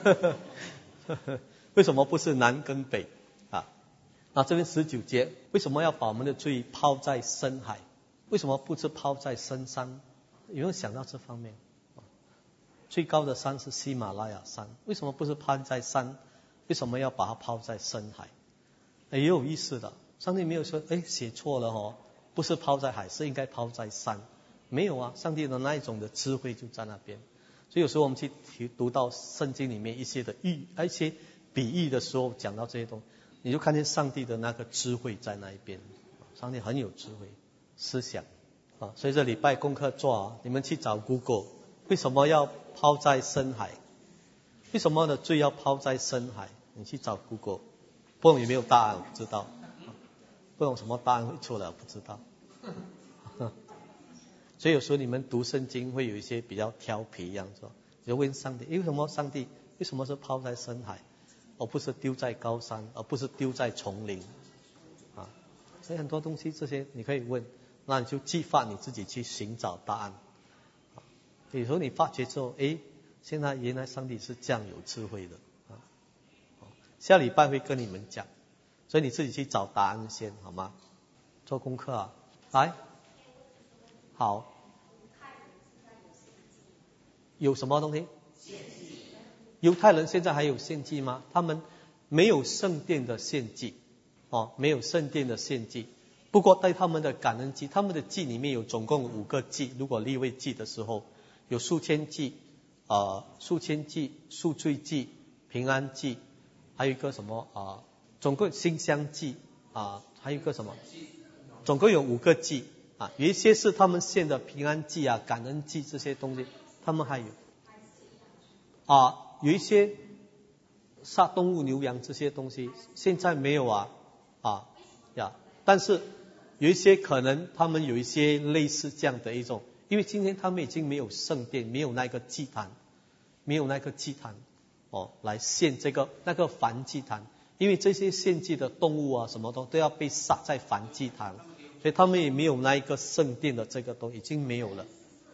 为什么不是南跟北啊？那这边十九节，为什么要把我们的罪抛在深海？为什么不是抛在深山？有没有想到这方面？最高的山是喜马拉雅山，为什么不是抛在山为什么要把它抛在深海？也有意思的，上帝没有说，哎，写错了哦，不是抛在海，是应该抛在山。没有啊，上帝的那一种的智慧就在那边。所以有时候我们去读到圣经里面一些的喻、一些比喻的时候，讲到这些东西，你就看见上帝的那个智慧在那一边。上帝很有智慧，思想啊。所以这礼拜功课做啊，你们去找 Google， 为什么要抛在深海？为什么呢？罪要抛在深海？你去找 Google， 不懂有没有答案？我不知道，不懂什么答案会出来，我不知道。所以有时候你们读圣经会有一些比较调皮一样说，就问上帝，为什么上帝为什么是抛在深海，而不是丢在高山，而不是丢在丛林啊？所以很多东西这些你可以问，那你就激发你自己去寻找答案。有时候你发觉之后，诶，现在原来上帝是这样有智慧的啊！下礼拜会跟你们讲，所以你自己去找答案先好吗？做功课啊，来。好，有什么东西？犹太人现在还有献祭吗？他们没有圣殿的献祭，哦，没有圣殿的献祭。不过在他们的感恩祭，他们的祭里面有总共五个祭。如果利未祭的时候，有数千祭、呃，数千祭、赎罪祭、平安祭，还有一个什么啊、呃？总共馨香祭啊、呃，还有一个什么？总共有五个祭。啊，有一些是他们献的平安祭啊、感恩祭这些东西，他们还有啊，有一些杀动物牛羊这些东西，现在没有啊啊呀，但是有一些可能他们有一些类似这样的一种，因为今天他们已经没有圣殿，没有那个祭坛，没有那个祭坛哦，来献这个那个燔祭坛，因为这些献祭的动物啊什么都都要被杀在燔祭坛。所以他们也没有那一个圣殿的这个都已经没有了。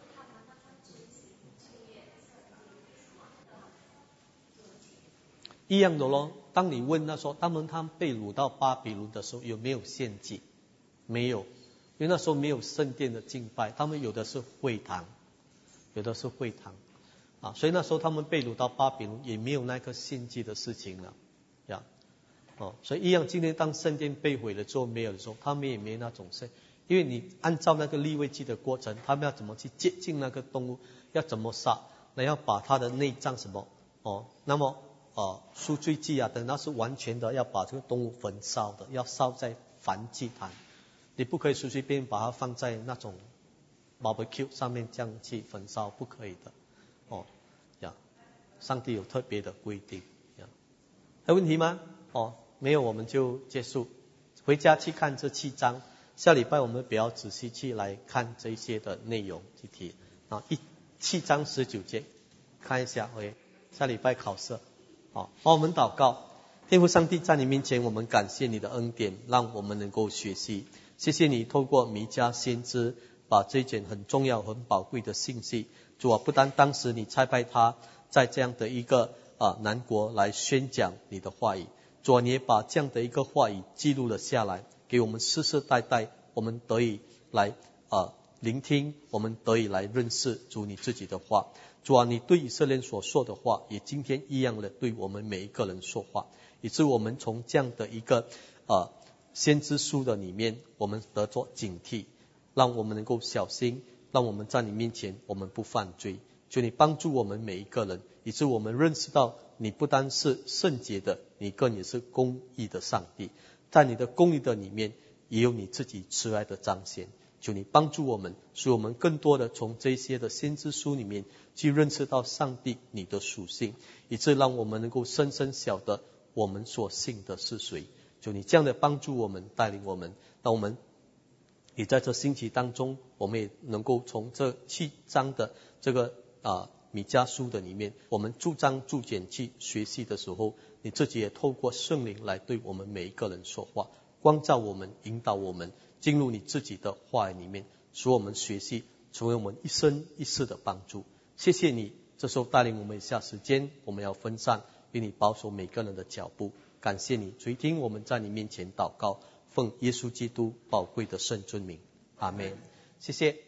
一样的咯。当你问他说，他们他们被掳到巴比伦的时候有没有献祭？没有，因为那时候没有圣殿的敬拜，他们有的是会堂，有的是会堂啊，所以那时候他们被掳到巴比伦也没有那个献祭的事情了呀。哦，所以一样，今天当圣殿被毁了之后没有的时候，他们也没那种事，因为你按照那个利未记的过程，他们要怎么去接近那个动物，要怎么杀，那要把它的内脏什么哦，那么呃赎罪祭啊等，那是完全的要把这个动物焚烧的，要烧在燔祭坛，你不可以随随便把它放在那种 barbecue 上面这样去焚烧，不可以的哦呀，上帝有特别的规定呀。还有问题吗？哦。没有，我们就结束。回家去看这七章，下礼拜我们比较仔细去来看这一些的内容具体啊，一七章十九节，看一下。OK， 下礼拜考试。好，帮我们祷告。天父上帝，在你面前，我们感谢你的恩典，让我们能够学习。谢谢你透过弥迦先知，把这一件很重要、很宝贵的信息，主啊，不单当时你差派他在这样的一个啊南国来宣讲你的话语。主啊，你也把这样的一个话语记录了下来，给我们世世代代，我们得以来啊、呃、聆听，我们得以来认识主你自己的话。主啊，你对以色列所说的话，也今天一样的对我们每一个人说话，以致我们从这样的一个啊、呃、先知书的里面，我们得着警惕，让我们能够小心，让我们在你面前我们不犯罪。求你帮助我们每一个人，以致我们认识到你不单是圣洁的，你更也是公义的上帝，在你的公义的里面也有你自己慈爱的彰显。求你帮助我们，使我们更多的从这些的先知书里面去认识到上帝你的属性，以致让我们能够深深晓得我们所信的是谁。求你这样的帮助我们，带领我们，让我们也在这星期当中，我们也能够从这七章的这个啊弥迦书的里面，我们逐章逐简去学习的时候，你自己也透过圣灵来对我们每一个人说话，光照我们，引导我们进入你自己的话语里面，使我们学习成为我们一生一世的帮助。谢谢你，这时候带领我们下时间，我们要分散，愿你保守每个人的脚步。感谢你垂听我们在你面前祷告，奉耶稣基督宝贵的圣尊名，阿们。谢谢。